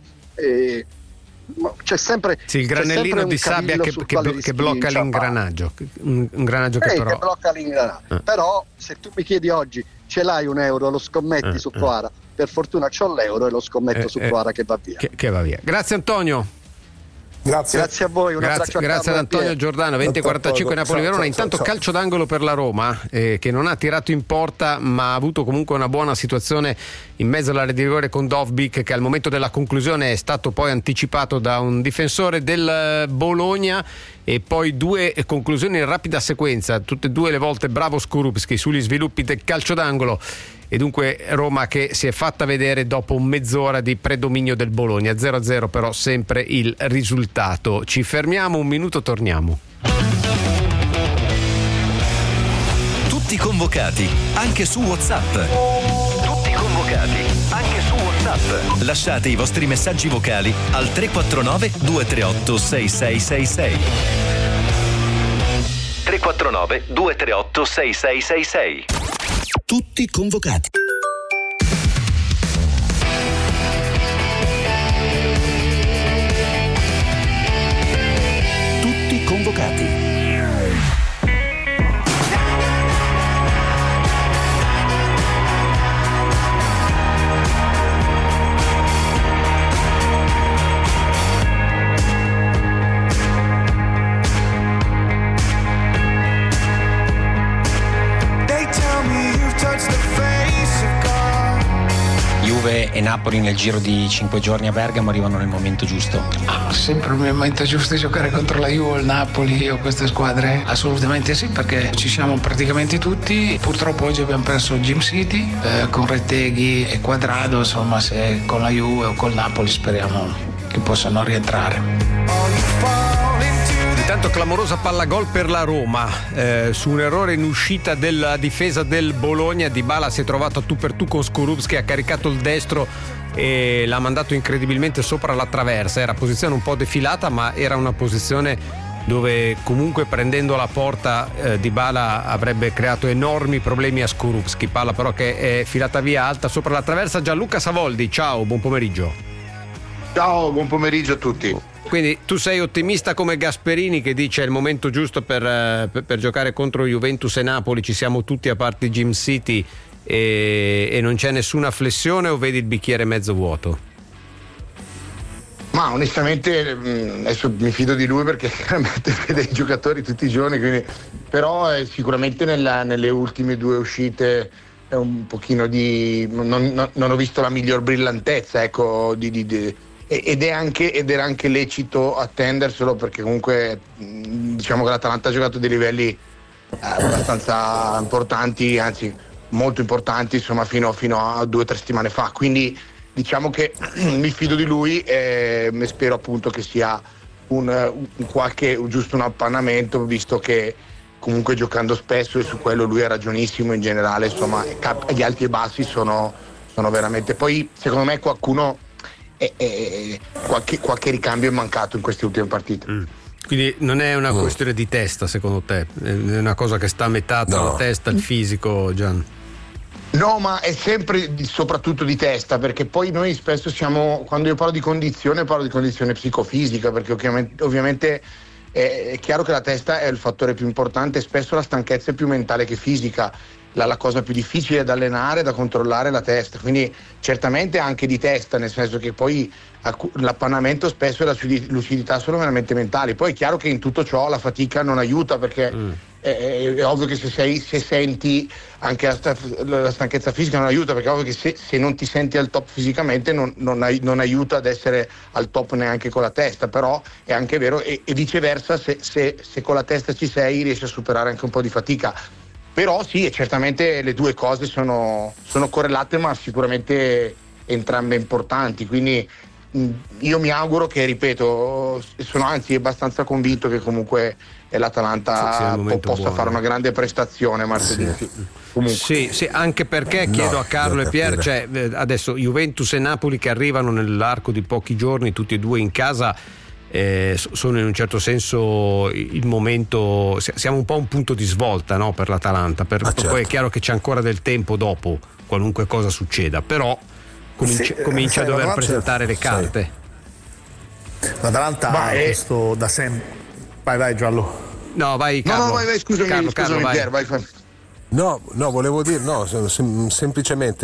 c'è sempre il granellino di sabbia che blocca l'ingranaggio, un ingranaggio che blocca l'ingranaggio. Però se tu mi chiedi oggi ce l'hai un euro, lo scommetti su Kvara, per fortuna c'ho l'euro e lo scommetto su Kvara che va via. Che va via. Grazie Antonio. Grazie a voi, un abbraccio a grazie ad Antonio Giordano. 20:45 Napoli-Verona. Intanto calcio d'angolo per la Roma, che non ha tirato in porta ma ha avuto comunque una buona situazione in mezzo all'area di rigore con Dovbyk, che al momento della conclusione è stato poi anticipato da un difensore del Bologna. E poi due conclusioni in rapida sequenza, tutte e due le volte bravo Skorupski sugli sviluppi del calcio d'angolo. E dunque Roma che si è fatta vedere dopo mezz'ora di predominio del Bologna. 0-0 però sempre il risultato. Ci fermiamo un minuto, torniamo. Tutti convocati, anche su WhatsApp. Tutti convocati, anche su WhatsApp. Lasciate i vostri messaggi vocali al 349 238 6666. 349 238 6666. Tutti convocati. Tutti convocati. Juve e Napoli nel giro di 5 giorni a Bergamo arrivano nel momento giusto. Sempre il momento giusto di giocare contro la Juve, il Napoli o queste squadre? Assolutamente sì, perché ci siamo praticamente tutti. Purtroppo oggi abbiamo perso Gym City con Retteghi e Quadrado, insomma, se con la Juve o col Napoli speriamo che possano rientrare. Intanto clamorosa palla gol per la Roma, su un errore in uscita della difesa del Bologna. Dybala si è trovato a tu per tu con Skorupski, ha caricato il destro e l'ha mandato incredibilmente sopra la traversa. Era posizione un po' defilata, ma era una posizione dove comunque prendendo la porta Dybala avrebbe creato enormi problemi a Skorupski. Palla però che è filata via alta sopra la traversa. Gianluca Savoldi, ciao, buon pomeriggio. Ciao, buon pomeriggio a tutti. Quindi tu sei ottimista come Gasperini, che dice è il momento giusto per giocare contro Juventus e Napoli, ci siamo tutti a parte Gym City e non c'è nessuna flessione, o vedi il bicchiere mezzo vuoto? Ma onestamente adesso mi fido di lui perché chiaramente vede i giocatori tutti i giorni, quindi, però sicuramente nelle ultime due uscite è un pochino di non ho visto la miglior brillantezza, ecco, ed era anche lecito attenderselo, perché comunque diciamo che l'Atalanta ha giocato dei livelli abbastanza importanti, anzi molto importanti, insomma, fino a 2 o 3 settimane fa, quindi diciamo che mi fido di lui e spero appunto che sia giusto un appannamento, visto che comunque giocando spesso, e su quello lui ha ragionissimo in generale, insomma gli alti e bassi sono veramente, poi secondo me qualcuno qualche ricambio è mancato in queste ultime partite. Quindi non è una questione di testa, secondo te? È una cosa che sta a metà tra la testa e il fisico, Gian? No, ma è sempre soprattutto di testa, perché poi noi spesso quando io parlo di condizione psicofisica, perché ovviamente è chiaro che la testa è il fattore più importante, spesso la stanchezza è più mentale che fisica. La cosa più difficile da allenare, da controllare è la testa, quindi certamente anche di testa, nel senso che poi l'appannamento spesso e la lucidità sono veramente mentali. Poi è chiaro che in tutto ciò la fatica non aiuta, perché è ovvio che se senti anche la stanchezza fisica non aiuta, perché è ovvio che se non ti senti al top fisicamente non aiuta ad essere al top neanche con la testa, però è anche vero e viceversa, se con la testa ci sei riesci a superare anche un po' di fatica. Però sì, e certamente le due cose sono correlate, ma sicuramente entrambe importanti, quindi io mi auguro che, ripeto, sono anzi abbastanza convinto che comunque l'Atalanta possa fare una grande prestazione martedì. Sì, anche perché chiedo a Carlo e Pier, cioè adesso Juventus e Napoli che arrivano nell'arco di pochi giorni, tutti e due in casa, sono in un certo senso il momento, siamo un po' un punto di svolta, no, per l'Atalanta, certo. Poi è chiaro che c'è ancora del tempo dopo qualunque cosa succeda, però comincia a dover presentare le carte. L'Atalanta ha questo da sempre. Vai Giallo. No, vai Carlo. No, vai, scusami, vai. Pier, vai. No, volevo dire, semplicemente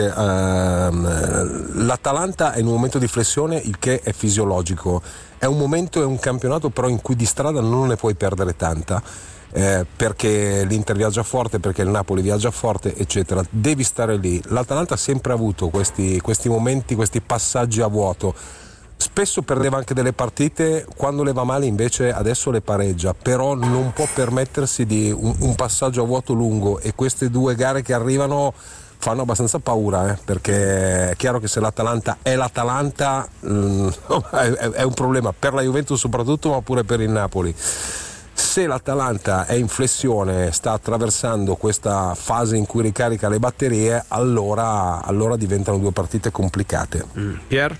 l'Atalanta è in un momento di flessione, il che è fisiologico. È un momento, è un campionato però in cui di strada non ne puoi perdere tanta, perché l'Inter viaggia forte, perché il Napoli viaggia forte, eccetera. Devi stare lì. L'Atalanta ha sempre avuto questi momenti, questi passaggi a vuoto. Spesso perdeva anche delle partite, quando le va male invece adesso le pareggia, però non può permettersi di un passaggio a vuoto lungo, e queste due gare che arrivano fanno abbastanza paura, perché è chiaro che se l'Atalanta è l'Atalanta è un problema per la Juventus soprattutto, ma pure per il Napoli. Se l'Atalanta è in flessione, sta attraversando questa fase in cui ricarica le batterie, allora diventano due partite complicate. Pier?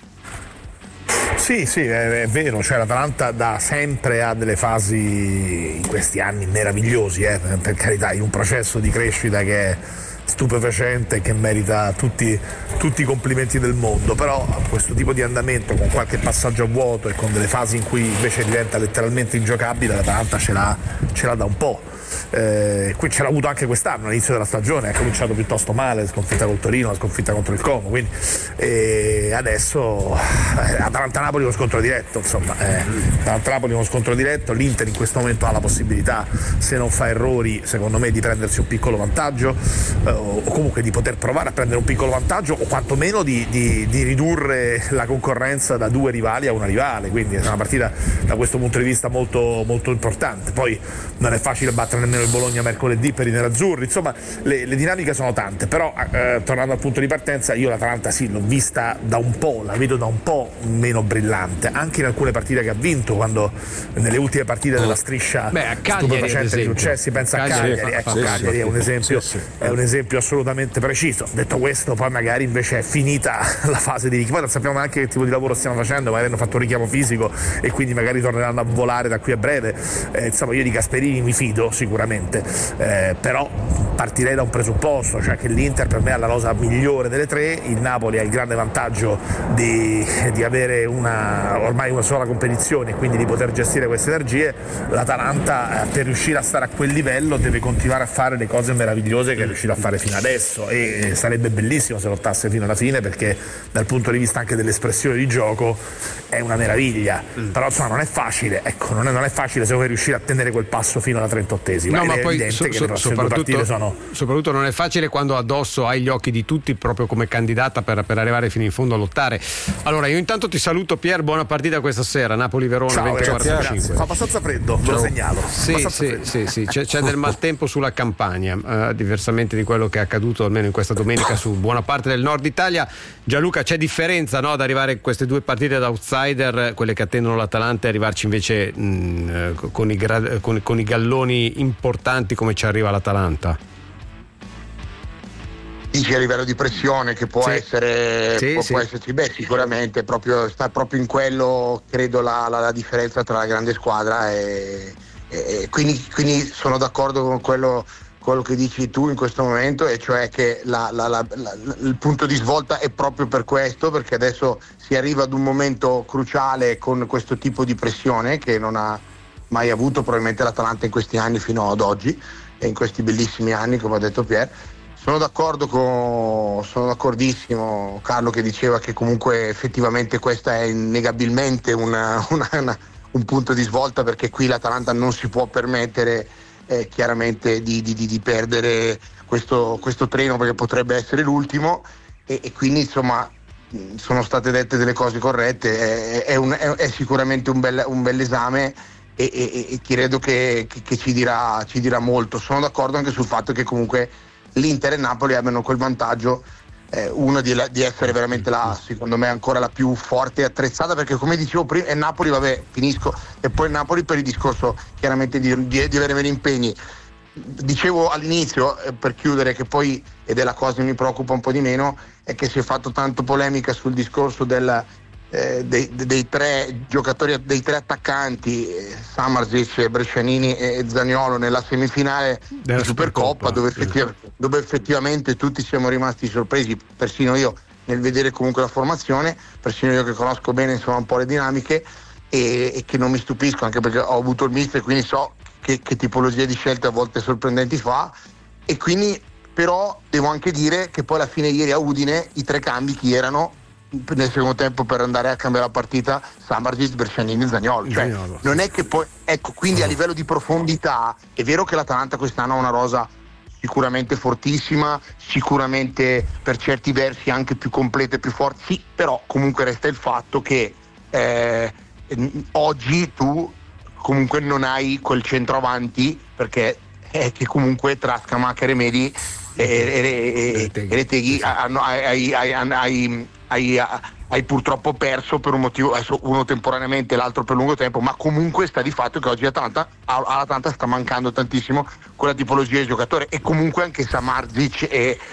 Sì, è vero, cioè l'Atalanta da sempre ha delle fasi in questi anni meravigliosi, per carità, in un processo di crescita che è stupefacente e che merita tutti i complimenti del mondo, però questo tipo di andamento con qualche passaggio a vuoto e con delle fasi in cui invece diventa letteralmente ingiocabile, l'Atalanta ce l'ha da un po'. Qui ce l'ha avuto anche quest'anno, all'inizio della stagione ha cominciato piuttosto male, sconfitta col Torino, sconfitta contro il Como, quindi adesso Atalanta-Napoli uno scontro diretto, Atalanta-Napoli uno scontro diretto. L'Inter in questo momento ha la possibilità, se non fa errori, secondo me, di prendersi un piccolo vantaggio, o comunque di poter provare a prendere un piccolo vantaggio, o quantomeno di ridurre la concorrenza da due rivali a una rivale, quindi è una partita da questo punto di vista molto, molto importante. Poi non è facile battere nemmeno il Bologna mercoledì per i nerazzurri, insomma le dinamiche sono tante, però tornando al punto di partenza, io l'Atalanta l'ho vista da un po', la vedo da un po' meno brillante, anche in alcune partite che ha vinto, quando nelle ultime partite della striscia stupefacente di successi, pensa a Cagliari, Cagliari è un esempio, è un esempio assolutamente preciso. Detto questo, poi magari invece è finita la fase di poi non sappiamo neanche che tipo di lavoro stiamo facendo, magari hanno fatto un richiamo fisico e quindi magari torneranno a volare da qui a breve, insomma io di Gasperini mi fido sicuramente, però partirei da un presupposto, cioè che l'Inter per me ha la rosa migliore delle tre, il Napoli ha il grande vantaggio di avere ormai una sola competizione e quindi di poter gestire queste energie. L'Atalanta per riuscire a stare a quel livello deve continuare a fare le cose meravigliose che è riuscito a fare fino adesso, e sarebbe bellissimo se lottasse fino alla fine, perché dal punto di vista anche dell'espressione di gioco è una meraviglia, però insomma non è facile, non è facile se vuoi riuscire a tenere quel passo fino alla 38esima. No, ma è poi evidente che le prossime due partite soprattutto non è facile quando addosso hai gli occhi di tutti proprio come candidata per arrivare fino in fondo a lottare. Allora io intanto ti saluto, Pier, buona partita questa sera, Napoli-Verona 20:45. Fa abbastanza freddo, ve lo segnalo. Sì, c'è del maltempo sulla Campania, diversamente di quello che è accaduto almeno in questa domenica su buona parte del nord Italia. Gianluca, c'è differenza, no, ad arrivare in queste due partite da outsider, quelle che attendono l'Atalanta, e arrivarci invece con i galloni importanti come ci arriva l'Atalanta? Dici a livello di pressione che può essere può esserci, sicuramente sta proprio in quello, credo, la differenza tra la grande squadra e quindi sono d'accordo con quello che dici tu in questo momento, e cioè che il punto di svolta è proprio per questo, perché adesso si arriva ad un momento cruciale con questo tipo di pressione che non ha mai avuto probabilmente l'Atalanta in questi anni fino ad oggi, e in questi bellissimi anni, come ha detto Pier. Sono d'accordissimo Carlo, che diceva che comunque effettivamente questa è innegabilmente un punto di svolta, perché qui l'Atalanta non si può permettere chiaramente di perdere questo treno, perché potrebbe essere l'ultimo, e quindi insomma sono state dette delle cose corrette, è sicuramente un bel esame, e credo che ci dirà molto. Sono d'accordo anche sul fatto che comunque l'Inter e Napoli abbiano quel vantaggio, uno di essere veramente secondo me ancora la più forte e attrezzata, perché come dicevo prima, e Napoli, finisco, e poi Napoli per il discorso chiaramente di avere meno impegni. Dicevo all'inizio, per chiudere, che poi, ed è la cosa che mi preoccupa un po' di meno, è che si è fatto tanto polemica sul discorso dei tre giocatori, dei tre attaccanti, Samardžić, Brescianini e Zaniolo, nella semifinale di Supercoppa, dove effettivamente tutti siamo rimasti sorpresi, persino io, nel vedere comunque la formazione, persino io che conosco bene insomma un po' le dinamiche, e che non mi stupisco, anche perché ho avuto il mister, quindi so che tipologia di scelte a volte sorprendenti fa, e quindi però devo anche dire che poi alla fine ieri a Udine i 3 cambi chi erano nel secondo tempo per andare a cambiare la partita? Samardžić, Brescianini e Zaniolo. Cioè, non è che poi, ecco, quindi a livello di profondità è vero che l'Atalanta quest'anno ha una rosa sicuramente fortissima, sicuramente per certi versi anche più completa e più forte, sì, però comunque resta il fatto che oggi tu comunque non hai quel centroavanti, perché che comunque tra Scamacca e Remedi e Retegui hai purtroppo perso per un motivo, adesso uno temporaneamente e l'altro per lungo tempo, ma comunque sta di fatto che oggi all'Atalanta sta mancando tantissimo quella tipologia di giocatore, e comunque anche Samardžić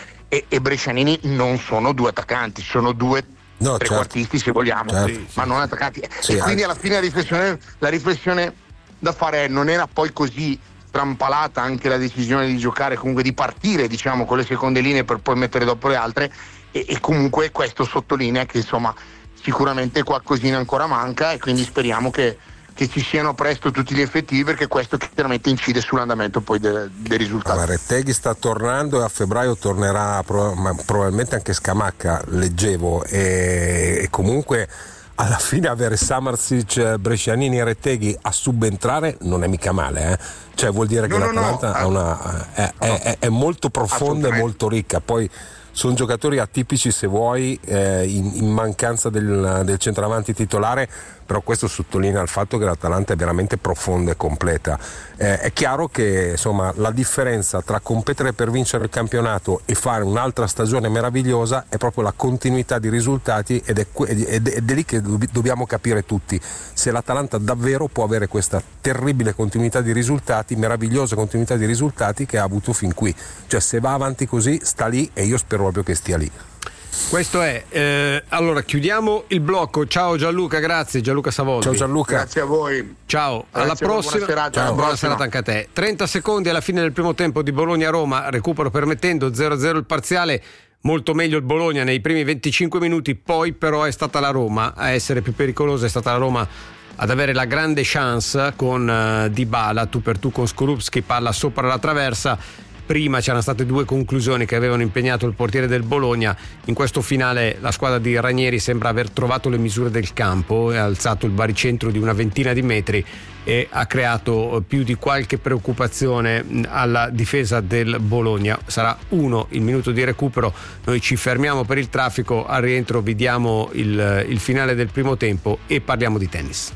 e Brescianini non sono 2 attaccanti, sono 2 trequartisti, se vogliamo, ma non attaccanti, e quindi alla fine la riflessione da fare è: non era poi così strampalata anche la decisione di giocare, comunque di partire, diciamo, con le seconde linee per poi mettere dopo le altre, e comunque questo sottolinea che insomma sicuramente qualcosina ancora manca, e quindi speriamo che ci siano presto tutti gli effettivi, perché questo chiaramente incide sull'andamento poi dei risultati. Ma Retegui sta tornando e a febbraio tornerà probabilmente anche Scamacca, leggevo, e comunque alla fine avere Samardžić, Brescianini e Retegui a subentrare non è mica male, cioè vuol dire che l'Atalanta è molto profonda e molto ricca. Poi sono giocatori atipici, se vuoi, in mancanza del centravanti titolare, però questo sottolinea il fatto che l'Atalanta è veramente profonda e completa. È chiaro che insomma la differenza tra competere per vincere il campionato e fare un'altra stagione meravigliosa è proprio la continuità di risultati, ed è lì che dobbiamo capire tutti se l'Atalanta davvero può avere questa terribile continuità di risultati, meravigliosa continuità di risultati che ha avuto fin qui. Cioè, se va avanti così sta lì, e io spero proprio che stia lì. Questo è. Allora chiudiamo il blocco. Ciao Gianluca, grazie. Gianluca Savoldi. Ciao Gianluca. Grazie a voi. Ciao, grazie, alla prossima. Buona serata. Buona serata anche a te. 30 secondi alla fine del primo tempo di Bologna-Roma, recupero permettendo, 0-0 il parziale. Molto meglio il Bologna nei primi 25 minuti, poi però è stata la Roma a essere più pericolosa, è stata la Roma ad avere la grande chance con Dybala, tu per tu con Skorupski, palla sopra la traversa. Prima c'erano state 2 conclusioni che avevano impegnato il portiere del Bologna. In questo finale la squadra di Ranieri sembra aver trovato le misure del campo, ha alzato il baricentro di una ventina di metri e ha creato più di qualche preoccupazione alla difesa del Bologna. Sarà 1 il minuto di recupero, noi ci fermiamo per il traffico, al rientro vi diamo il finale del primo tempo e parliamo di tennis.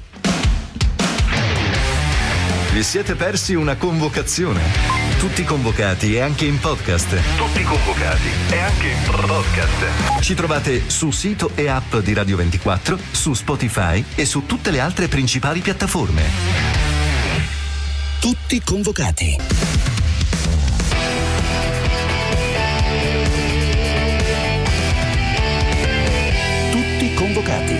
Vi siete persi una convocazione? Tutti convocati e anche in podcast. Tutti convocati e anche in podcast. Ci trovate su sito e app di Radio 24, su Spotify e su tutte le altre principali piattaforme. Tutti convocati. Tutti convocati.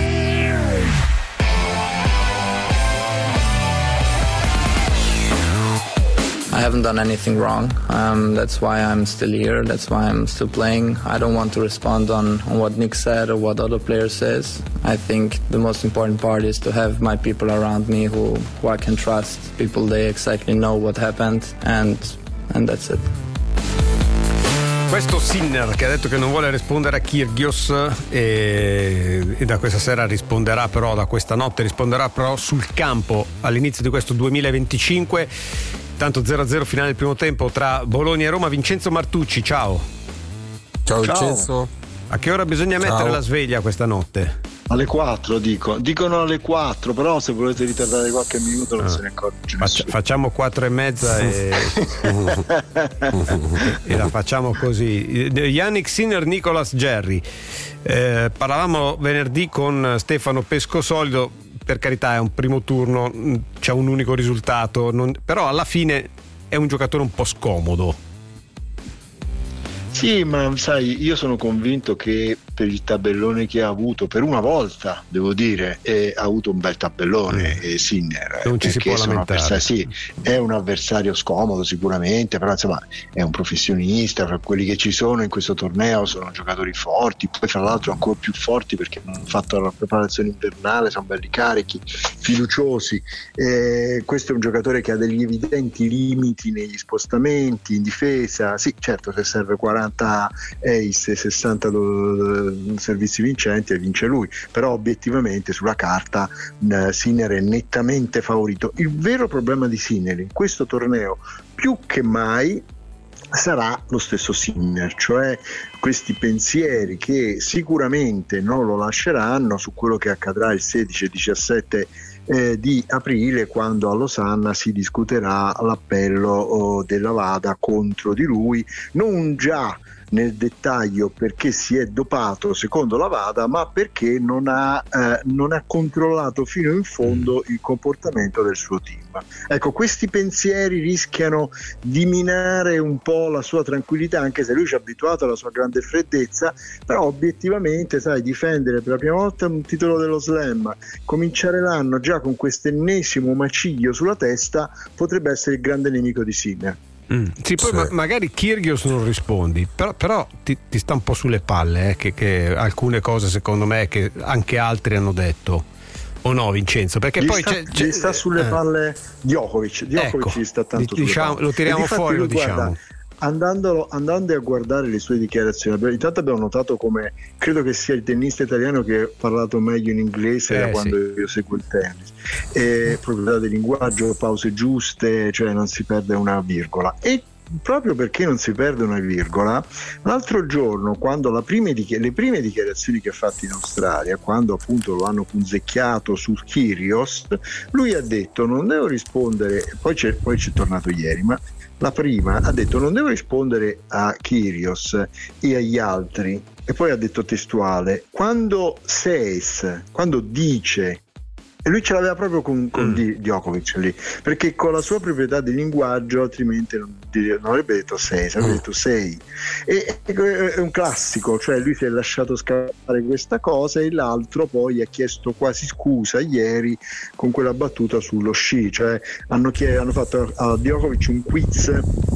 I haven't done anything wrong. That's why I'm still here. That's why I'm still playing. I don't want to respond on what Nick said or what other players says. I think the most important part is to have my people around me who I can trust. People, they exactly know what happened, and that's it. Questo Sinner che ha detto che non vuole rispondere a Kyrgios e da questa sera risponderà, però da questa notte risponderà però sul campo all'inizio di questo 2025. Tanto 0-0 finale del primo tempo tra Bologna e Roma. Vincenzo Martucci, ciao. Ciao Vincenzo. A che ora bisogna mettere la sveglia questa notte? Alle 4 dicono alle 4, però se volete ritardare qualche minuto non se ne accorge nessuno. Facciamo 4:30 e la facciamo così. Yannick Sinner, Nicolas Gerri. Parlavamo venerdì con Stefano Pescosolido. Per carità, è un primo turno, c'è un unico risultato, però alla fine è un giocatore un po' scomodo. Sì, ma sai, io sono convinto che per il tabellone che ha avuto, per una volta devo dire, ha avuto un bel tabellone Sinner, non ci si può lamentare. Sì, è un avversario scomodo sicuramente, però insomma è un professionista, fra quelli che ci sono in questo torneo sono giocatori forti, poi fra l'altro ancora più forti perché hanno fatto la preparazione invernale, sono belli carichi, fiduciosi. Questo è un giocatore che ha degli evidenti limiti negli spostamenti, in difesa. Sì, certo, se serve 40 ace e 60 servizi vincenti e vince lui, però obiettivamente sulla carta Sinner è nettamente favorito. Il vero problema di Sinner in questo torneo più che mai sarà lo stesso Sinner, cioè questi pensieri che sicuramente non lo lasceranno su quello che accadrà il 16 e 17 di aprile, quando a Losanna si discuterà l'appello della WADA contro di lui, non già nel dettaglio perché si è dopato secondo la WADA, ma perché non ha controllato fino in fondo il comportamento del suo team. Ecco, questi pensieri rischiano di minare un po' la sua tranquillità, anche se lui ci ha abituato alla sua grande freddezza, però obiettivamente, sai, difendere per la prima volta un titolo dello Slam, cominciare l'anno già con quest'ennesimo maciglio sulla testa, potrebbe essere il grande nemico di Sinner. Sì, poi magari Kyrgios non rispondi, però ti sta un po' sulle palle che alcune cose secondo me che anche altri hanno detto, o no Vincenzo? Perché poi ci sta sulle palle Djokovic, ecco, ci sta tanto sulle palle. Lo tiriamo fuori, lo diciamo. Guarda, andando a guardare le sue dichiarazioni, intanto abbiamo notato come credo che sia il tennista italiano che ha parlato meglio in inglese da quando io seguo il tennis, proprietà del linguaggio, pause giuste, cioè non si perde una virgola. E proprio perché non si perde una virgola, l'altro giorno, quando le prime dichiarazioni che ha fatto in Australia, quando appunto lo hanno punzecchiato su Kyrgios, lui ha detto non devo rispondere, poi c'è tornato ieri, ma la prima ha detto non devo rispondere a Kyrgios e agli altri, e poi ha detto testuale, quando dice, e lui ce l'aveva proprio con Djokovic lì, perché con la sua proprietà di linguaggio altrimenti non avrebbe detto 6, avrebbe detto 6, e è un classico, cioè lui si è lasciato scappare questa cosa e l'altro poi ha chiesto quasi scusa ieri con quella battuta sullo sci, cioè hanno fatto a Djokovic un quiz,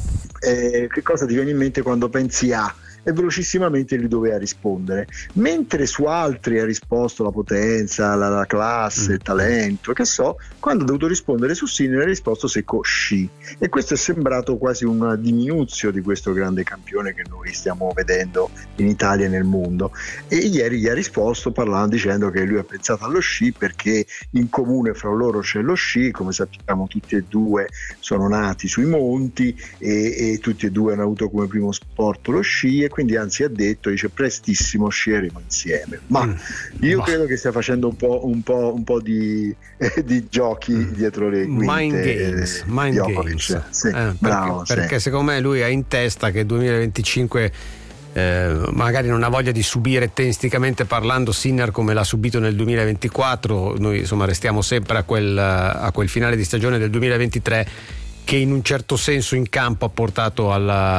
che cosa ti viene in mente quando pensi a, e velocissimamente lui doveva rispondere, mentre su altri ha risposto la potenza, la classe, il talento, che so, quando ha dovuto rispondere su Sinner ha risposto secco sci, e questo è sembrato quasi una diminuzio di questo grande campione che noi stiamo vedendo in Italia e nel mondo. E ieri gli ha risposto dicendo che lui ha pensato allo sci perché in comune fra loro c'è lo sci, come sappiamo tutti e due sono nati sui monti e tutti e due hanno avuto come primo sport lo sci, e quindi anzi ha detto, dice prestissimo sceremo insieme, ma io credo che stia facendo un po' di giochi dietro le quinte, mind games. Sì, bravo, perché secondo me lui ha in testa che 2025 magari non ha voglia di subire tennisticamente parlando Sinner come l'ha subito nel 2024, noi insomma restiamo sempre a quel finale di stagione del 2023 che in un certo senso in campo ha portato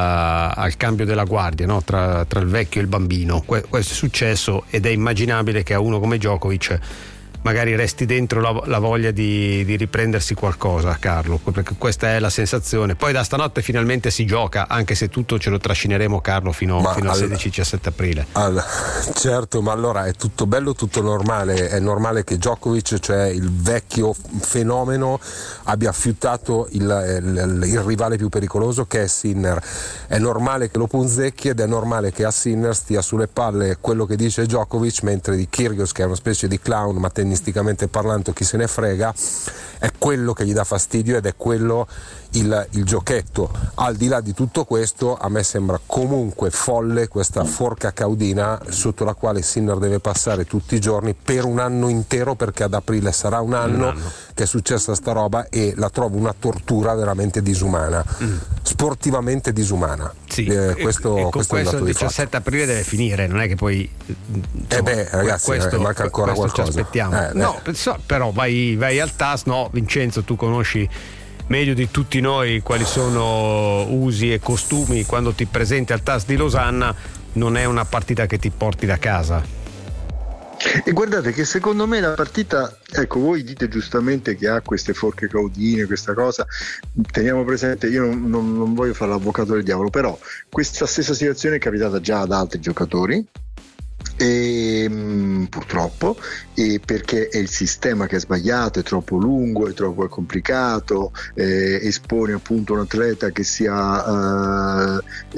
al cambio della guardia, no? tra il vecchio e il bambino. Questo è successo ed è immaginabile che a uno come Djokovic magari resti dentro la voglia di riprendersi qualcosa, Carlo, perché questa è la sensazione. Poi da stanotte finalmente si gioca, anche se tutto ce lo trascineremo, Carlo, fino al 16-17 aprile. Certo, ma allora è tutto bello, tutto normale. È normale che Djokovic, cioè il vecchio fenomeno, abbia affiutato il rivale più pericoloso che è Sinner. È normale che lo punzecchi ed è normale che a Sinner stia sulle palle quello che dice Djokovic, mentre di Kyrgios, che è una specie di clown, ma tennisticamente parlando chi se ne frega, è quello che gli dà fastidio ed è quello il giochetto. Al di là di tutto questo, a me sembra comunque folle questa forca caudina sotto la quale Sinner deve passare tutti i giorni per un anno intero, perché ad aprile sarà un anno che è successa sta roba, e la trovo una tortura veramente disumana, sportivamente disumana. Sì, questo con questo il 17 aprile deve finire, non è che poi ragazzi, manca ancora qualcosa. Ci aspettiamo. No, però vai al TAS, no, Vincenzo, tu conosci meglio di tutti noi quali sono usi e costumi quando ti presenti al TAS di Losanna, non è una partita che ti porti da casa. E guardate che secondo me la partita, ecco, voi dite giustamente che ha queste forche caudine, questa cosa, teniamo presente, io non voglio fare l'avvocato del diavolo, però questa stessa situazione è capitata già ad altri giocatori, e purtroppo, e perché è il sistema che è sbagliato, è troppo lungo, è troppo complicato, espone appunto un atleta che sia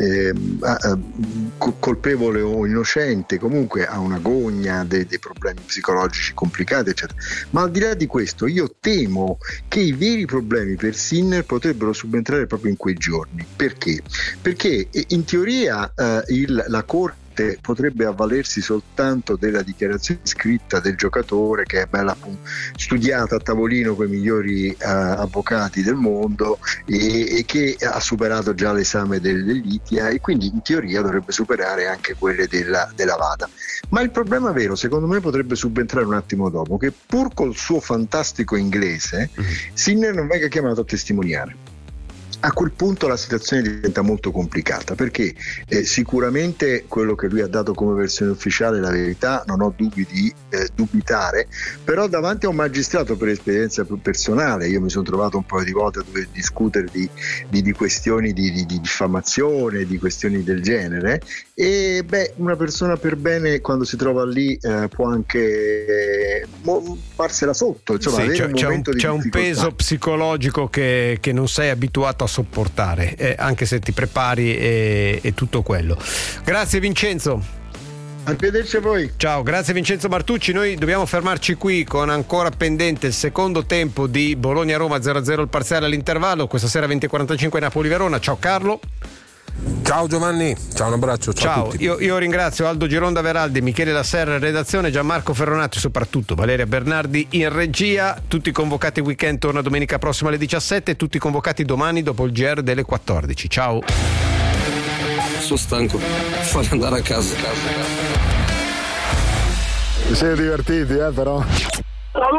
colpevole o innocente, comunque ha una gogna, dei problemi psicologici complicati, eccetera. Ma al di là di questo, io temo che i veri problemi per Sinner potrebbero subentrare proprio in quei giorni. Perché? Perché in teoria la Corte potrebbe avvalersi soltanto della dichiarazione scritta del giocatore, che è bella studiata a tavolino con i migliori avvocati del mondo e che ha superato già l'esame dell'ITIA, e quindi in teoria dovrebbe superare anche quelle della VADA. Ma il problema vero secondo me potrebbe subentrare un attimo dopo, che pur col suo fantastico inglese Sinner non venga chiamato a testimoniare. A quel punto la situazione diventa molto complicata, perché sicuramente quello che lui ha dato come versione ufficiale è la verità, non ho dubbi di dubitare, però davanti a un magistrato, per esperienza più personale, io mi sono trovato un paio di volte a dover discutere di questioni di diffamazione, di questioni del genere, e una persona per bene quando si trova lì può anche farsela sotto, insomma, sì, c'è un peso psicologico che non sei abituato a sopportare, anche se ti prepari e tutto quello. Grazie Vincenzo. Arrivederci a voi. Ciao, grazie Vincenzo Martucci. Noi dobbiamo fermarci qui con ancora pendente il secondo tempo di Bologna-Roma 0-0 il parziale all'intervallo. Questa sera 20:45 Napoli-Verona. Ciao Carlo. Ciao Giovanni, ciao, un abbraccio. Ciao a tutti. Io ringrazio Aldo Gironda Veraldi, Michele Lasserra in redazione, Gianmarco Ferronati e soprattutto Valeria Bernardi in regia. Tutti convocati weekend, torna domenica prossima alle 17, tutti convocati domani dopo il GR delle 14. Ciao. Sono stanco, fare andare a casa. Vi siete divertiti però?